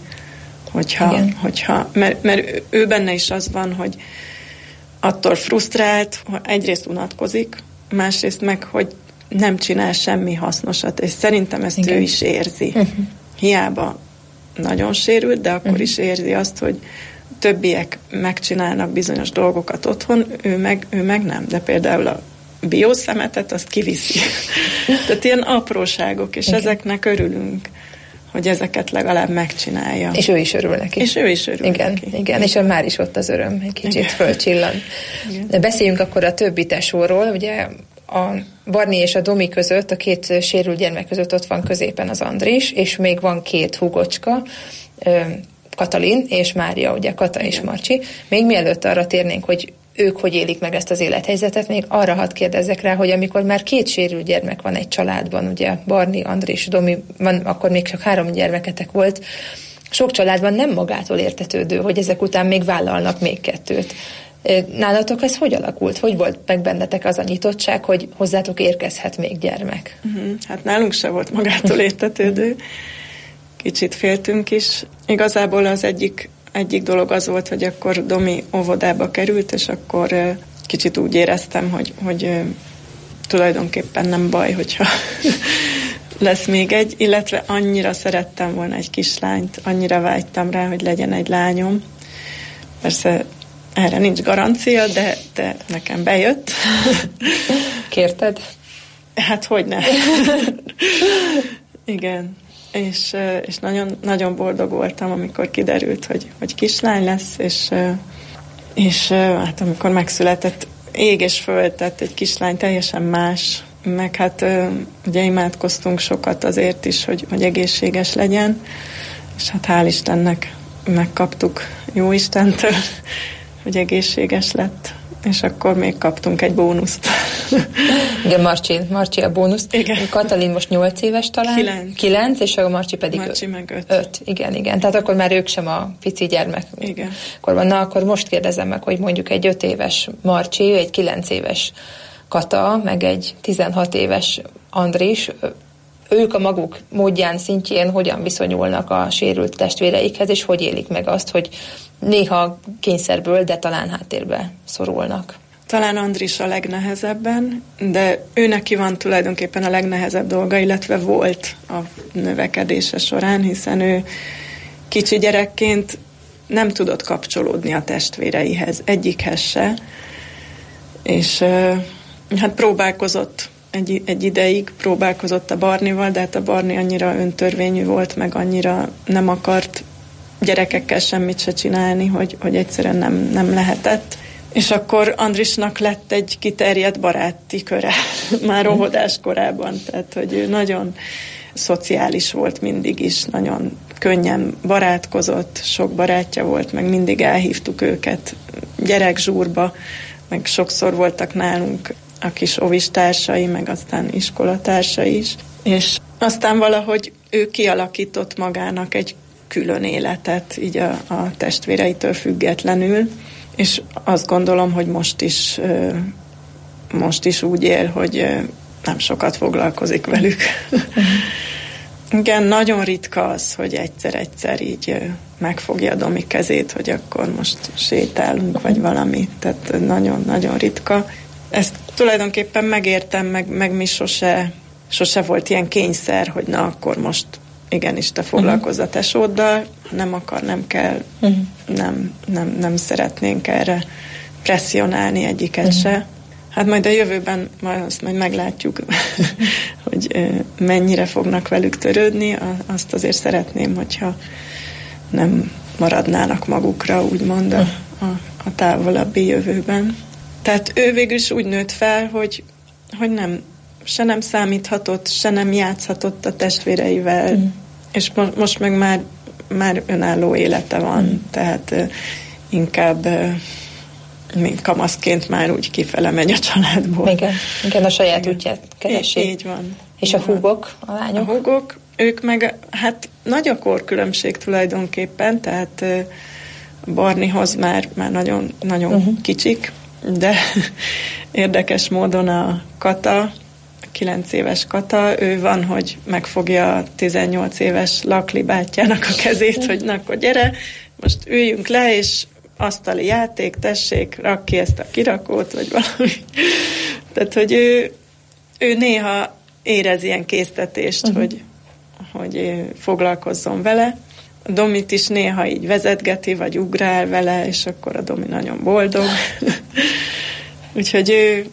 mert ő benne is az van, hogy attól frusztrált, egyrészt unatkozik, másrészt meg, hogy nem csinál semmi hasznosat, és szerintem ezt igen. ő is érzi. Hiába nagyon sérült, de akkor is érzi azt, hogy többiek megcsinálnak bizonyos dolgokat otthon, ő meg nem. De például a bioszemetet azt kiviszi. Tehát ilyen apróságok, és igen. ezeknek örülünk, hogy ezeket legalább megcsinálja. És ő is örül neki. Igen, és már is ott az öröm, egy kicsit fölcsillan. De beszéljünk akkor a többi tesóról, ugye a Barni és a Domi között, a két sérült gyermek között ott van középen az Andris, és még van két húgocska, Katalin és Mária, ugye Kata és Marcsi. Még mielőtt arra térnénk, hogy ők hogy élik meg ezt az élethelyzetet, még arra hadd kérdezzek rá, hogy amikor már 2 sérült gyermek van egy családban, ugye Barni, Andris, Domi, van, akkor még csak 3 gyermeketek volt, sok családban nem magától értetődő, hogy ezek után még vállalnak még 2. Nálatok ez hogy alakult? Hogy volt meg bennetek az a nyitottság, hogy hozzátok érkezhet még gyermek? Hát nálunk se volt magától értetődő. Kicsit féltünk is. Igazából az egyik dolog az volt, hogy akkor Domi óvodába került, és akkor kicsit úgy éreztem, hogy tulajdonképpen nem baj, hogyha lesz még egy, illetve annyira szerettem volna egy kislányt, annyira vágytam rá, hogy legyen egy lányom. Persze erre nincs garancia, de nekem bejött. Kérted? Hát hogyne. Igen. És nagyon, nagyon boldog voltam, amikor kiderült, hogy kislány lesz, és hát amikor megszületett, ég és föld, tehát egy kislány teljesen más, meg hát ugye imádkoztunk sokat azért is, hogy egészséges legyen, és hát hál' Istennek megkaptuk Jóistentől, hogy egészséges lett, és akkor még kaptunk egy bónuszt. Igen, Marcsi a bónusz. Igen. Katalin most 8 éves talán? 9, és a Marcsi pedig Marcsi meg 5. Igen. Tehát akkor már ők sem a pici gyermek. Igen. Akkor most kérdezem meg, hogy mondjuk egy 5 éves Marcsi, egy 9 éves Kata, meg egy 16 éves Andris, ők a maguk módján, szintjén hogyan viszonyulnak a sérült testvéreikhez, és hogy élik meg azt, hogy néha kényszerből, de talán háttérbe szorulnak. Talán Andris a legnehezebben, de ő neki van tulajdonképpen a legnehezebb dolga, illetve volt a növekedése során, hiszen ő kicsi gyerekként nem tudott kapcsolódni a testvéreihez, egyikhez se, és hát próbálkozott egy ideig, próbálkozott a Barnival, de hát a Barni annyira öntörvényű volt, meg annyira nem akart gyerekekkel semmit se csinálni, hogy egyszerűen nem lehetett. És akkor Andrisnak lett egy kiterjedt baráti köre, már óvodás korában, tehát hogy ő nagyon szociális volt mindig is, nagyon könnyen barátkozott, sok barátja volt, meg mindig elhívtuk őket gyerekzsúrba, meg sokszor voltak nálunk a kis ovistársai, meg aztán iskolatársai is. És aztán valahogy ő kialakított magának egy külön életet, így a testvéreitől függetlenül, és azt gondolom, hogy most is úgy él, hogy nem sokat foglalkozik velük. Igen, nagyon ritka az, hogy egyszer így megfogja a Domi kezét, hogy akkor most sétálunk, vagy valami. Tehát nagyon-nagyon ritka. Ezt tulajdonképpen megértem, meg mi sose volt ilyen kényszer, hogy na akkor most igenis te foglalkozz a tesóddal, nem akar, nem kell, nem szeretnénk erre presszionálni egyiket se. Hát majd a jövőben azt majd meglátjuk, hogy mennyire fognak velük törődni, azt azért szeretném, hogyha nem maradnának magukra, úgymond a távolabbi jövőben. Tehát ő végül is úgy nőtt fel, hogy se nem számíthatott, se nem játszhatott a testvéreivel, és most meg már önálló élete van, tehát inkább mint kamaszként már úgy kifele megy a családból. Igen, a saját útját keresi. Így van. És a húgok, a lányok? A húgok, ők meg, hát nagy a korkülönbség tulajdonképpen, tehát Barnihoz már nagyon, nagyon kicsik, de érdekes módon a Kata, 9 éves Kata, ő van, hogy megfogja a 18 éves Lakli bátyjának a kezét, hogy na akkor gyere, most üljünk le, és asztali játék, tessék, rak ki ezt a kirakót, vagy valami. Tehát, hogy ő néha érez ilyen késztetést, hogy foglalkozzon vele. A Domit is néha így vezetgeti, vagy ugrál vele, és akkor a Domi nagyon boldog. Úgyhogy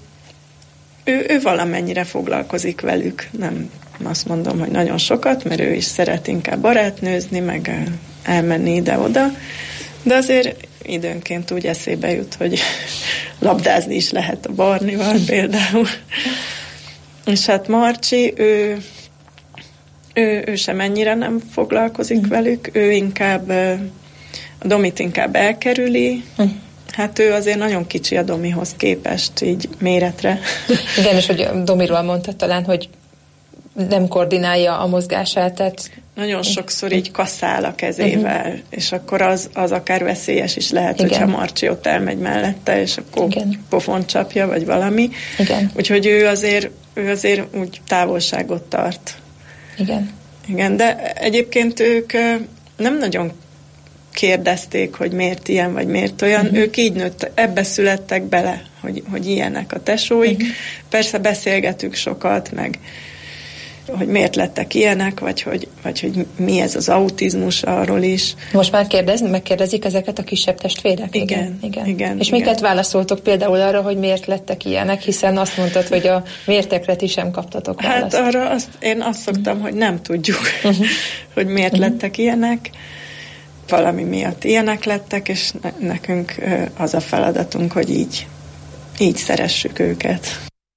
ő valamennyire foglalkozik velük. Nem azt mondom, hogy nagyon sokat, mert ő is szeret inkább barátnőzni, meg elmenni ide-oda, de azért időnként úgy eszébe jut, hogy labdázni is lehet a Barnival például. És hát Marcsi, ő sem ennyire nem foglalkozik velük, ő inkább A Domit inkább elkerüli. Hát ő azért nagyon kicsi a Domihoz képest, így méretre. Igen, és hogy Domiról mondta talán, hogy nem koordinálja a mozgását, tehát... Nagyon sokszor így kaszál a kezével, és akkor az akár veszélyes is lehet, hogyha Marcsi ott elmegy mellette, és akkor pofont csapja, vagy valami. Igen. Úgyhogy ő azért úgy távolságot tart. Igen, de egyébként ők nem nagyon kérdezték, hogy miért ilyen, vagy miért olyan. Ők így nőtt, ebbe születtek bele, hogy ilyenek a tesóik. Persze beszélgetünk sokat, meg hogy miért lettek ilyenek, vagy hogy mi ez az autizmus, arról is. Most már megkérdezik ezeket a kisebb testvérek? Igen. És miket válaszoltok például arra, hogy miért lettek ilyenek, hiszen azt mondtad, hogy a mértekre ti sem kaptatok választ. Hát arra én azt szoktam, hogy nem tudjuk, hogy miért lettek ilyenek. Valami miatt ilyenek lettek, és nekünk az a feladatunk, hogy így szeressük őket.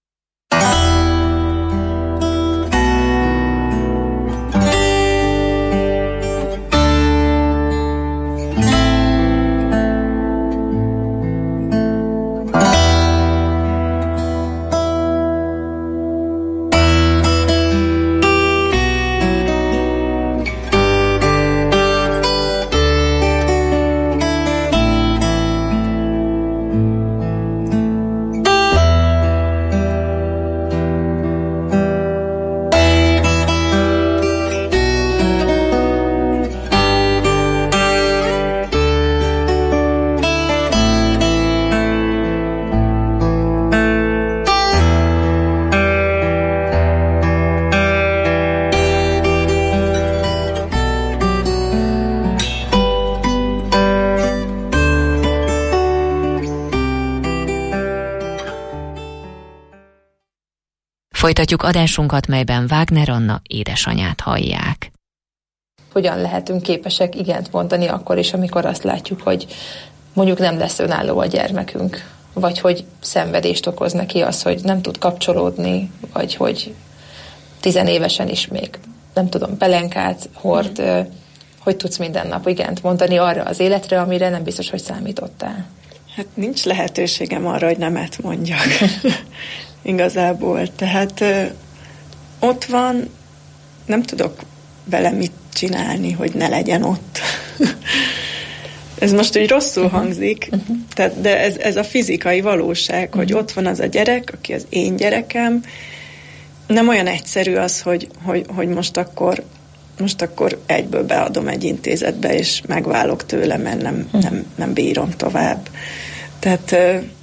Folytatjuk adásunkat, melyben Wagner Anna édesanyját hallják. Hogyan lehetünk képesek igent mondani akkor is, amikor azt látjuk, hogy mondjuk nem lesz önálló a gyermekünk, vagy hogy szenvedést okoz neki az, hogy nem tud kapcsolódni, vagy hogy 10 évesen is még, nem tudom, pelenkát hord, hogy tudsz minden nap igent mondani arra az életre, amire nem biztos, hogy számítottál. Hát nincs lehetőségem arra, hogy nemet mondjak. Igazából. Tehát ott van, nem tudok vele mit csinálni, hogy ne legyen ott. Ez most úgy rosszul hangzik, tehát, de ez a fizikai valóság, hogy ott van az a gyerek, aki az én gyerekem. Nem olyan egyszerű az, hogy most akkor egyből beadom egy intézetbe, és megválok tőle, mert nem bírom tovább. Tehát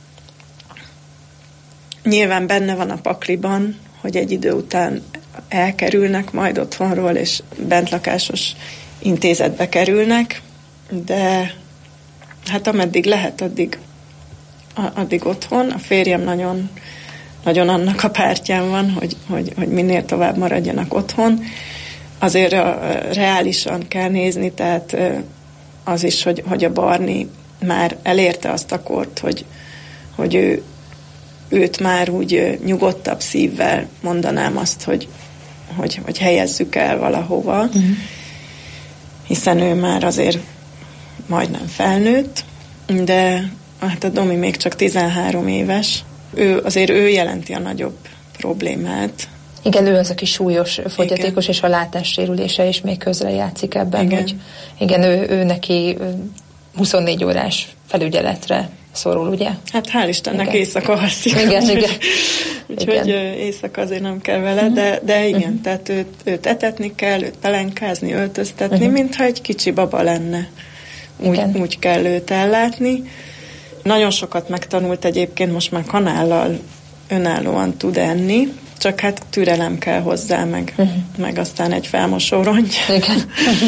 nyilván benne van a pakliban, hogy egy idő után elkerülnek majd otthonról, és bentlakásos intézetbe kerülnek, de hát ameddig lehet, addig otthon. A férjem nagyon, nagyon annak a pártján van, hogy minél tovább maradjanak otthon. Azért reálisan kell nézni, tehát az is, hogy a Barni már elérte azt a kort, hogy őt már úgy nyugodtabb szívvel mondanám azt, hogy helyezzük el valahova, hiszen ő már azért majdnem felnőtt, de hát a Domi még csak 13 éves. Ő jelenti a nagyobb problémát. Igen, ő az, aki súlyos fogyatékos, és a látássérülése is még közrejátszik ebben, hogy ő neki 24 órás felügyeletre szorul, ugye? Hát hál' Istennek éjszaka alszik. Igen. Úgyhogy éjszaka azért nem kell vele, de igen, tehát őt etetni kell, őt pelenkázni, öltöztetni, mintha egy kicsi baba lenne. Úgy kell őt ellátni. Nagyon sokat megtanult egyébként, most már kanállal önállóan tud enni, csak hát türelem kell hozzá, meg aztán egy felmosó rongy. Igen.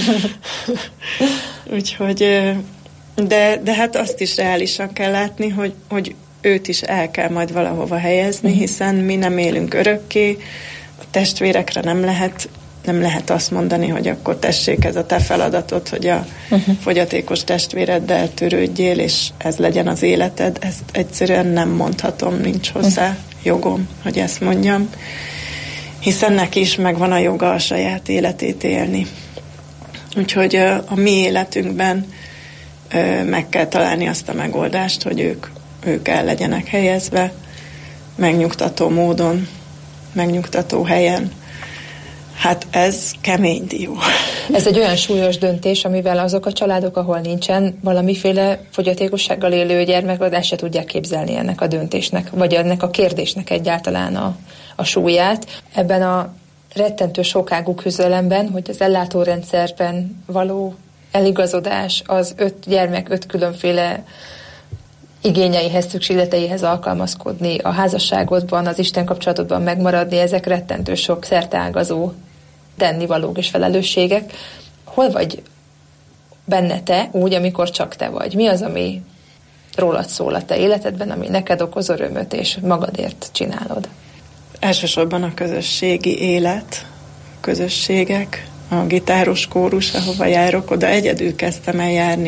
Úgyhogy, de hát azt is reálisan kell látni, hogy őt is el kell majd valahova helyezni, hiszen mi nem élünk örökké, a testvérekre nem lehet azt mondani, hogy akkor tessék, ez a te feladatod, hogy a fogyatékos testvéreddel törődjél, és ez legyen az életed. Ezt egyszerűen nem mondhatom, nincs hozzá jogom, hogy ezt mondjam, hiszen neki is megvan a joga a saját életét élni. Úgyhogy a mi életünkben meg kell találni azt a megoldást, hogy ők el legyenek helyezve, megnyugtató módon, megnyugtató helyen. Hát ez kemény dió. Ez egy olyan súlyos döntés, amivel azok a családok, ahol nincsen valamiféle fogyatékossággal élő gyermek, azt se tudják képzelni ennek a döntésnek, vagy ennek a kérdésnek egyáltalán a súlyát. Ebben a rettentő sokágú küzdelemben, hogy az ellátórendszerben való eligazodás, az 5 gyermek 5 különféle igényeihez, szükségleteihez alkalmazkodni, a házasságodban, az Isten kapcsolatodban megmaradni, ezek rettentő sok szerteágazó tennivalók és felelősségek. Hol vagy benne te úgy, amikor csak te vagy? Mi az, ami rólad szól a te életedben, ami neked okoz örömöt, és magadért csinálod? Elsősorban a közösségi élet, közösségek, a gitáros kórus, ahova járok, oda egyedül kezdtem el járni,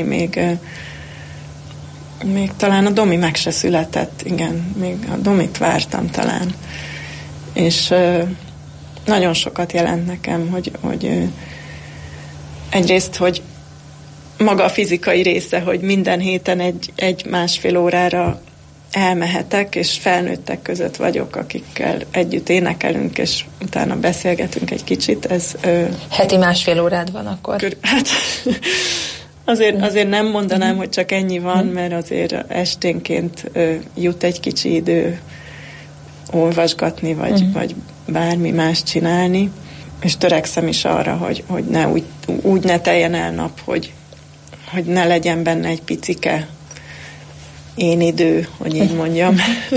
még talán a Domi meg se született, igen, még a Domit vártam talán. És nagyon sokat jelent nekem, hogy egyrészt, hogy maga a fizikai része, hogy minden héten egy másfél órára elmehetek, és felnőttek között vagyok, akikkel együtt énekelünk, és utána beszélgetünk egy kicsit. Ez, heti másfél órád van akkor? Hát azért nem mondanám, hogy csak ennyi van, mert azért esténként jut egy kicsi idő olvasgatni, vagy bármi más csinálni, és törekszem is arra, hogy ne úgy ne teljen el nap, hogy ne legyen benne egy picike én idő, hogy így mondjam.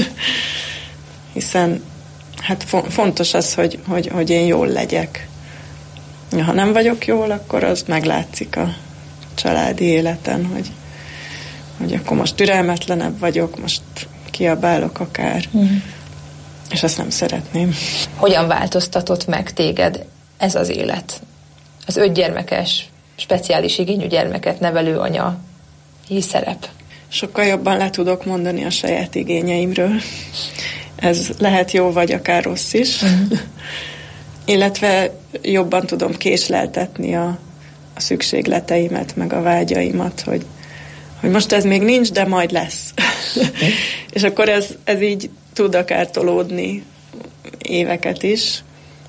Hiszen hát fontos az, hogy én jól legyek. Ha nem vagyok jól, akkor az meglátszik a családi életen, hogy akkor most türelmetlenebb vagyok, most kiabálok akár, és azt nem szeretném. Hogyan változtatott meg téged ez az élet? Az 5 gyermekes, speciális igényű gyermeket nevelő anyai szerep. Sokkal jobban le tudok mondani a saját igényeimről. Ez lehet jó, vagy akár rossz is. Illetve jobban tudom késleltetni a szükségleteimet, meg a vágyaimat, hogy most ez még nincs, de majd lesz. És akkor ez így tud akár tolódni éveket is.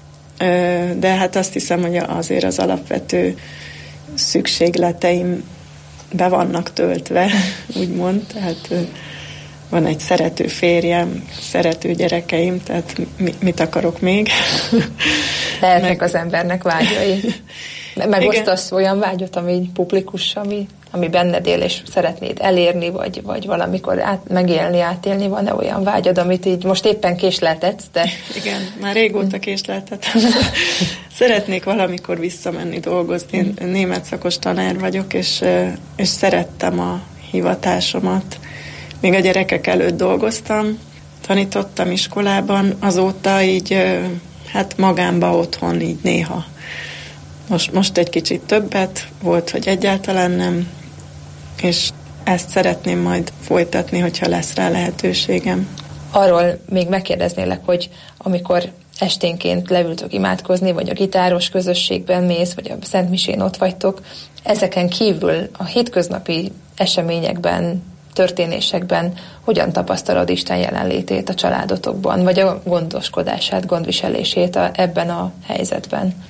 De hát azt hiszem, hogy azért az alapvető szükségleteim be vannak töltve, úgymond. Tehát van egy szerető férjem, szerető gyerekeim, tehát mit akarok még? Lehetnek az embernek vágyai. Megosztasz olyan vágyat, ami publikus, ami benned él, és szeretnéd elérni, vagy valamikor megélni, átélni, van-e olyan vágyad, amit így most éppen késleltetsz, de... Igen, már régóta késleltetem. Szeretnék valamikor visszamenni dolgozni. Én német szakos tanár vagyok, és szerettem a hivatásomat. Még a gyerekek előtt dolgoztam, tanítottam iskolában, azóta így hát magámba otthon így néha. Most egy kicsit többet volt, hogy egyáltalán nem, és ezt szeretném majd folytatni, hogyha lesz rá lehetőségem. Arról még megkérdeznélek, hogy amikor esténként leültök imádkozni, vagy a gitáros közösségben mész, vagy a Szentmisén ott vagytok, ezeken kívül a hétköznapi eseményekben, történésekben hogyan tapasztalod Isten jelenlétét a családotokban, vagy a gondoskodását, gondviselését ebben a helyzetben?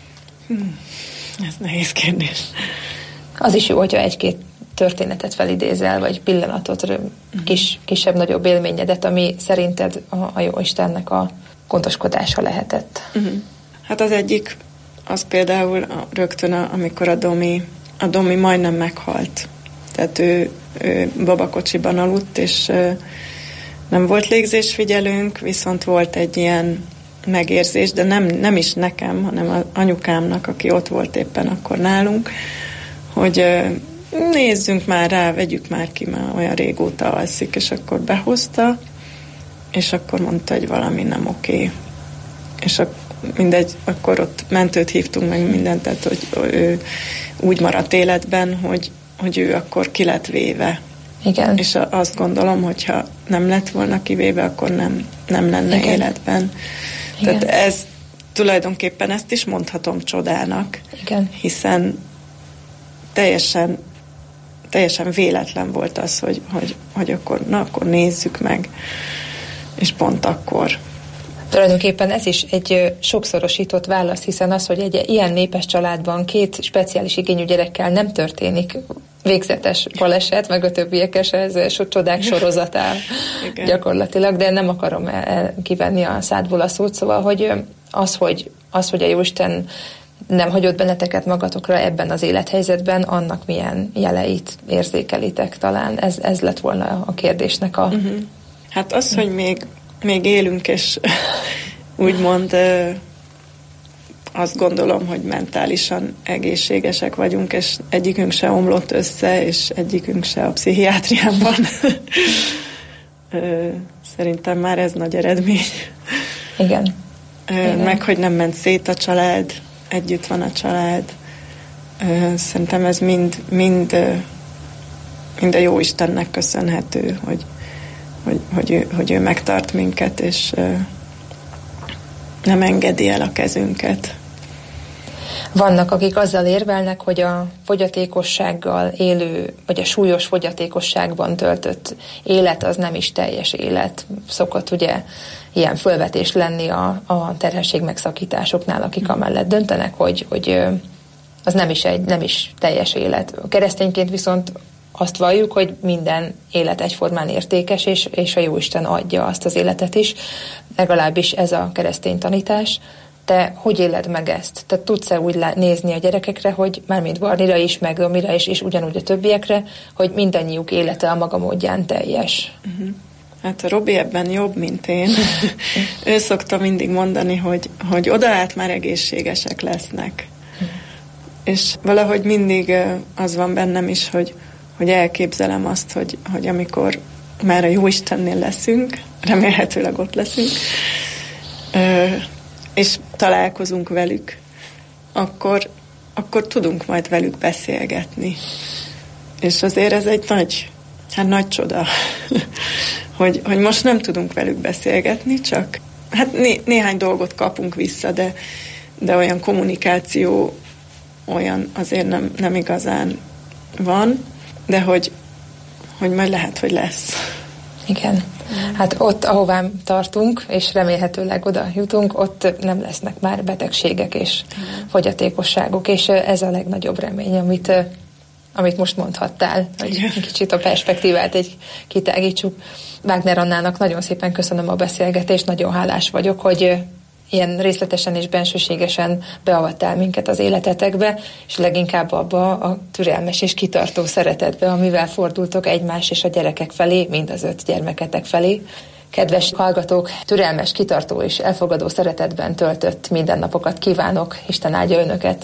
Ez nehéz kérdés. Az is jó, hogyha egy-két történetet felidézel, vagy pillanatot, kisebb-nagyobb élményedet, ami szerinted a jó Istennek a gondoskodása lehetett. Hát az egyik, az például rögtön, amikor a Domi majdnem meghalt. Tehát ő babakocsiban aludt, és nem volt légzésfigyelőnk, viszont volt egy ilyen megérzés, de nem is nekem, hanem az anyukámnak, aki ott volt éppen akkor nálunk, hogy nézzünk már rá, vegyük már ki, már olyan régóta alszik, és akkor behozta, és akkor mondta, hogy valami nem oké. És mindegy, akkor ott mentőt hívtunk meg mindent, tehát hogy ő úgy maradt életben, hogy ő akkor ki lett véve. Igen. És azt gondolom, hogyha nem lett volna kivéve, akkor nem lenne igen. életben. Igen. Tehát ez tulajdonképpen ezt is mondhatom csodának, igen. hiszen teljesen teljesen véletlen volt az, hogy akkor nézzük meg, és pont akkor. Tulajdonképpen ez is egy sokszorosított válasz, hiszen az, hogy egy ilyen népes családban 2 speciális igényű gyerekkel nem történik végzetes baleset, meg a többiekes, ez csodák sorozatá gyakorlatilag, de nem akarom kivenni a szádból a szót, szóval, hogy az, hogy a Jóisten nem hagyott benneteket magatokra ebben az élethelyzetben, annak milyen jeleit érzékelitek talán. Ez lett volna a kérdésnek a... Hát az, hogy még élünk, és úgymond azt gondolom, hogy mentálisan egészségesek vagyunk, és egyikünk se omlott össze, és egyikünk se a pszichiátrián van. Szerintem már ez nagy eredmény. Igen. Meg, hogy nem ment szét a család, együtt van a család. Szerintem ez mind a Jóistennek köszönhető, hogy ő megtart minket, és nem engedi el a kezünket. Vannak, akik azzal érvelnek, hogy a fogyatékossággal élő, vagy a súlyos fogyatékosságban töltött élet az nem is teljes élet. Szokott ugye ilyen fölvetés lenni a terhesség megszakításoknál, akik amellett döntenek, hogy az nem is teljes élet. Keresztényként viszont azt valljuk, hogy minden élet egyformán értékes, és a Jóisten adja azt az életet is. Legalábbis ez a keresztény tanítás. Te hogy éled meg ezt? Te tudsz-e úgy nézni a gyerekekre, hogy mármint Barnira is, meg Domira is, és ugyanúgy a többiekre, hogy mindannyiuk élete a maga módján teljes? Hát a Robi ebben jobb, mint én. Ő szokta mindig mondani, hogy odaállt már egészségesek lesznek. És valahogy mindig az van bennem is, hogy elképzelem azt, hogy amikor már a Jóistennél leszünk, remélhetőleg ott leszünk, és találkozunk velük, akkor tudunk majd velük beszélgetni. És azért ez egy nagy csoda, hogy most nem tudunk velük beszélgetni, csak hát néhány dolgot kapunk vissza, de olyan kommunikáció olyan azért nem igazán van, de hogy majd lehet, hogy lesz. Igen. Hát ott, ahová tartunk, és remélhetőleg oda jutunk, ott nem lesznek már betegségek és fogyatékosságok, és ez a legnagyobb remény, amit most mondhattál, hogy kicsit a perspektívát kitágítsuk. Wagner Annának nagyon szépen köszönöm a beszélgetést, nagyon hálás vagyok, hogy ilyen részletesen és bensőségesen beavattál minket az életetekbe, és leginkább abba a türelmes és kitartó szeretetbe, amivel fordultok egymás és a gyerekek felé, mind az 5 gyermeketek felé. Kedves hallgatók, türelmes, kitartó és elfogadó szeretetben töltött mindennapokat kívánok. Isten áldja önöket!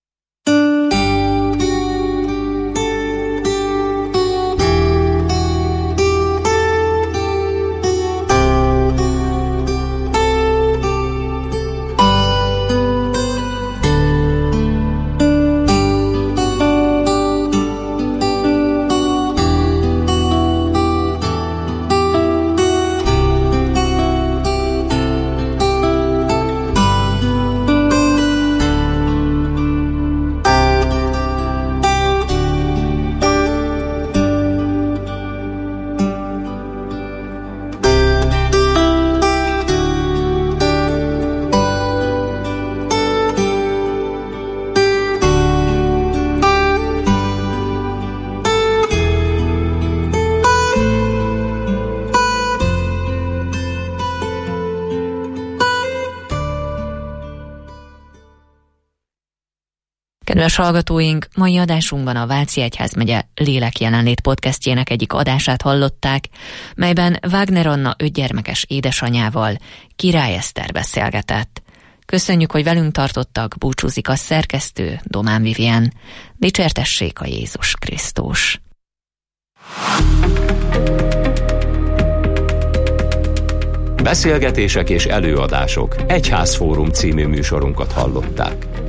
Kedves hallgatóink, mai adásunkban a Váci Egyházmegye Lélekjelenlét podcastjének egyik adását hallották, melyben Wagner Anna 5 gyermekes édesanyával, Király Eszter beszélgetett. Köszönjük, hogy velünk tartottak, búcsúzik a szerkesztő, Domán Vivien. Dicsértessék a Jézus Krisztus! Beszélgetések és előadások Egyházfórum című műsorunkat hallották.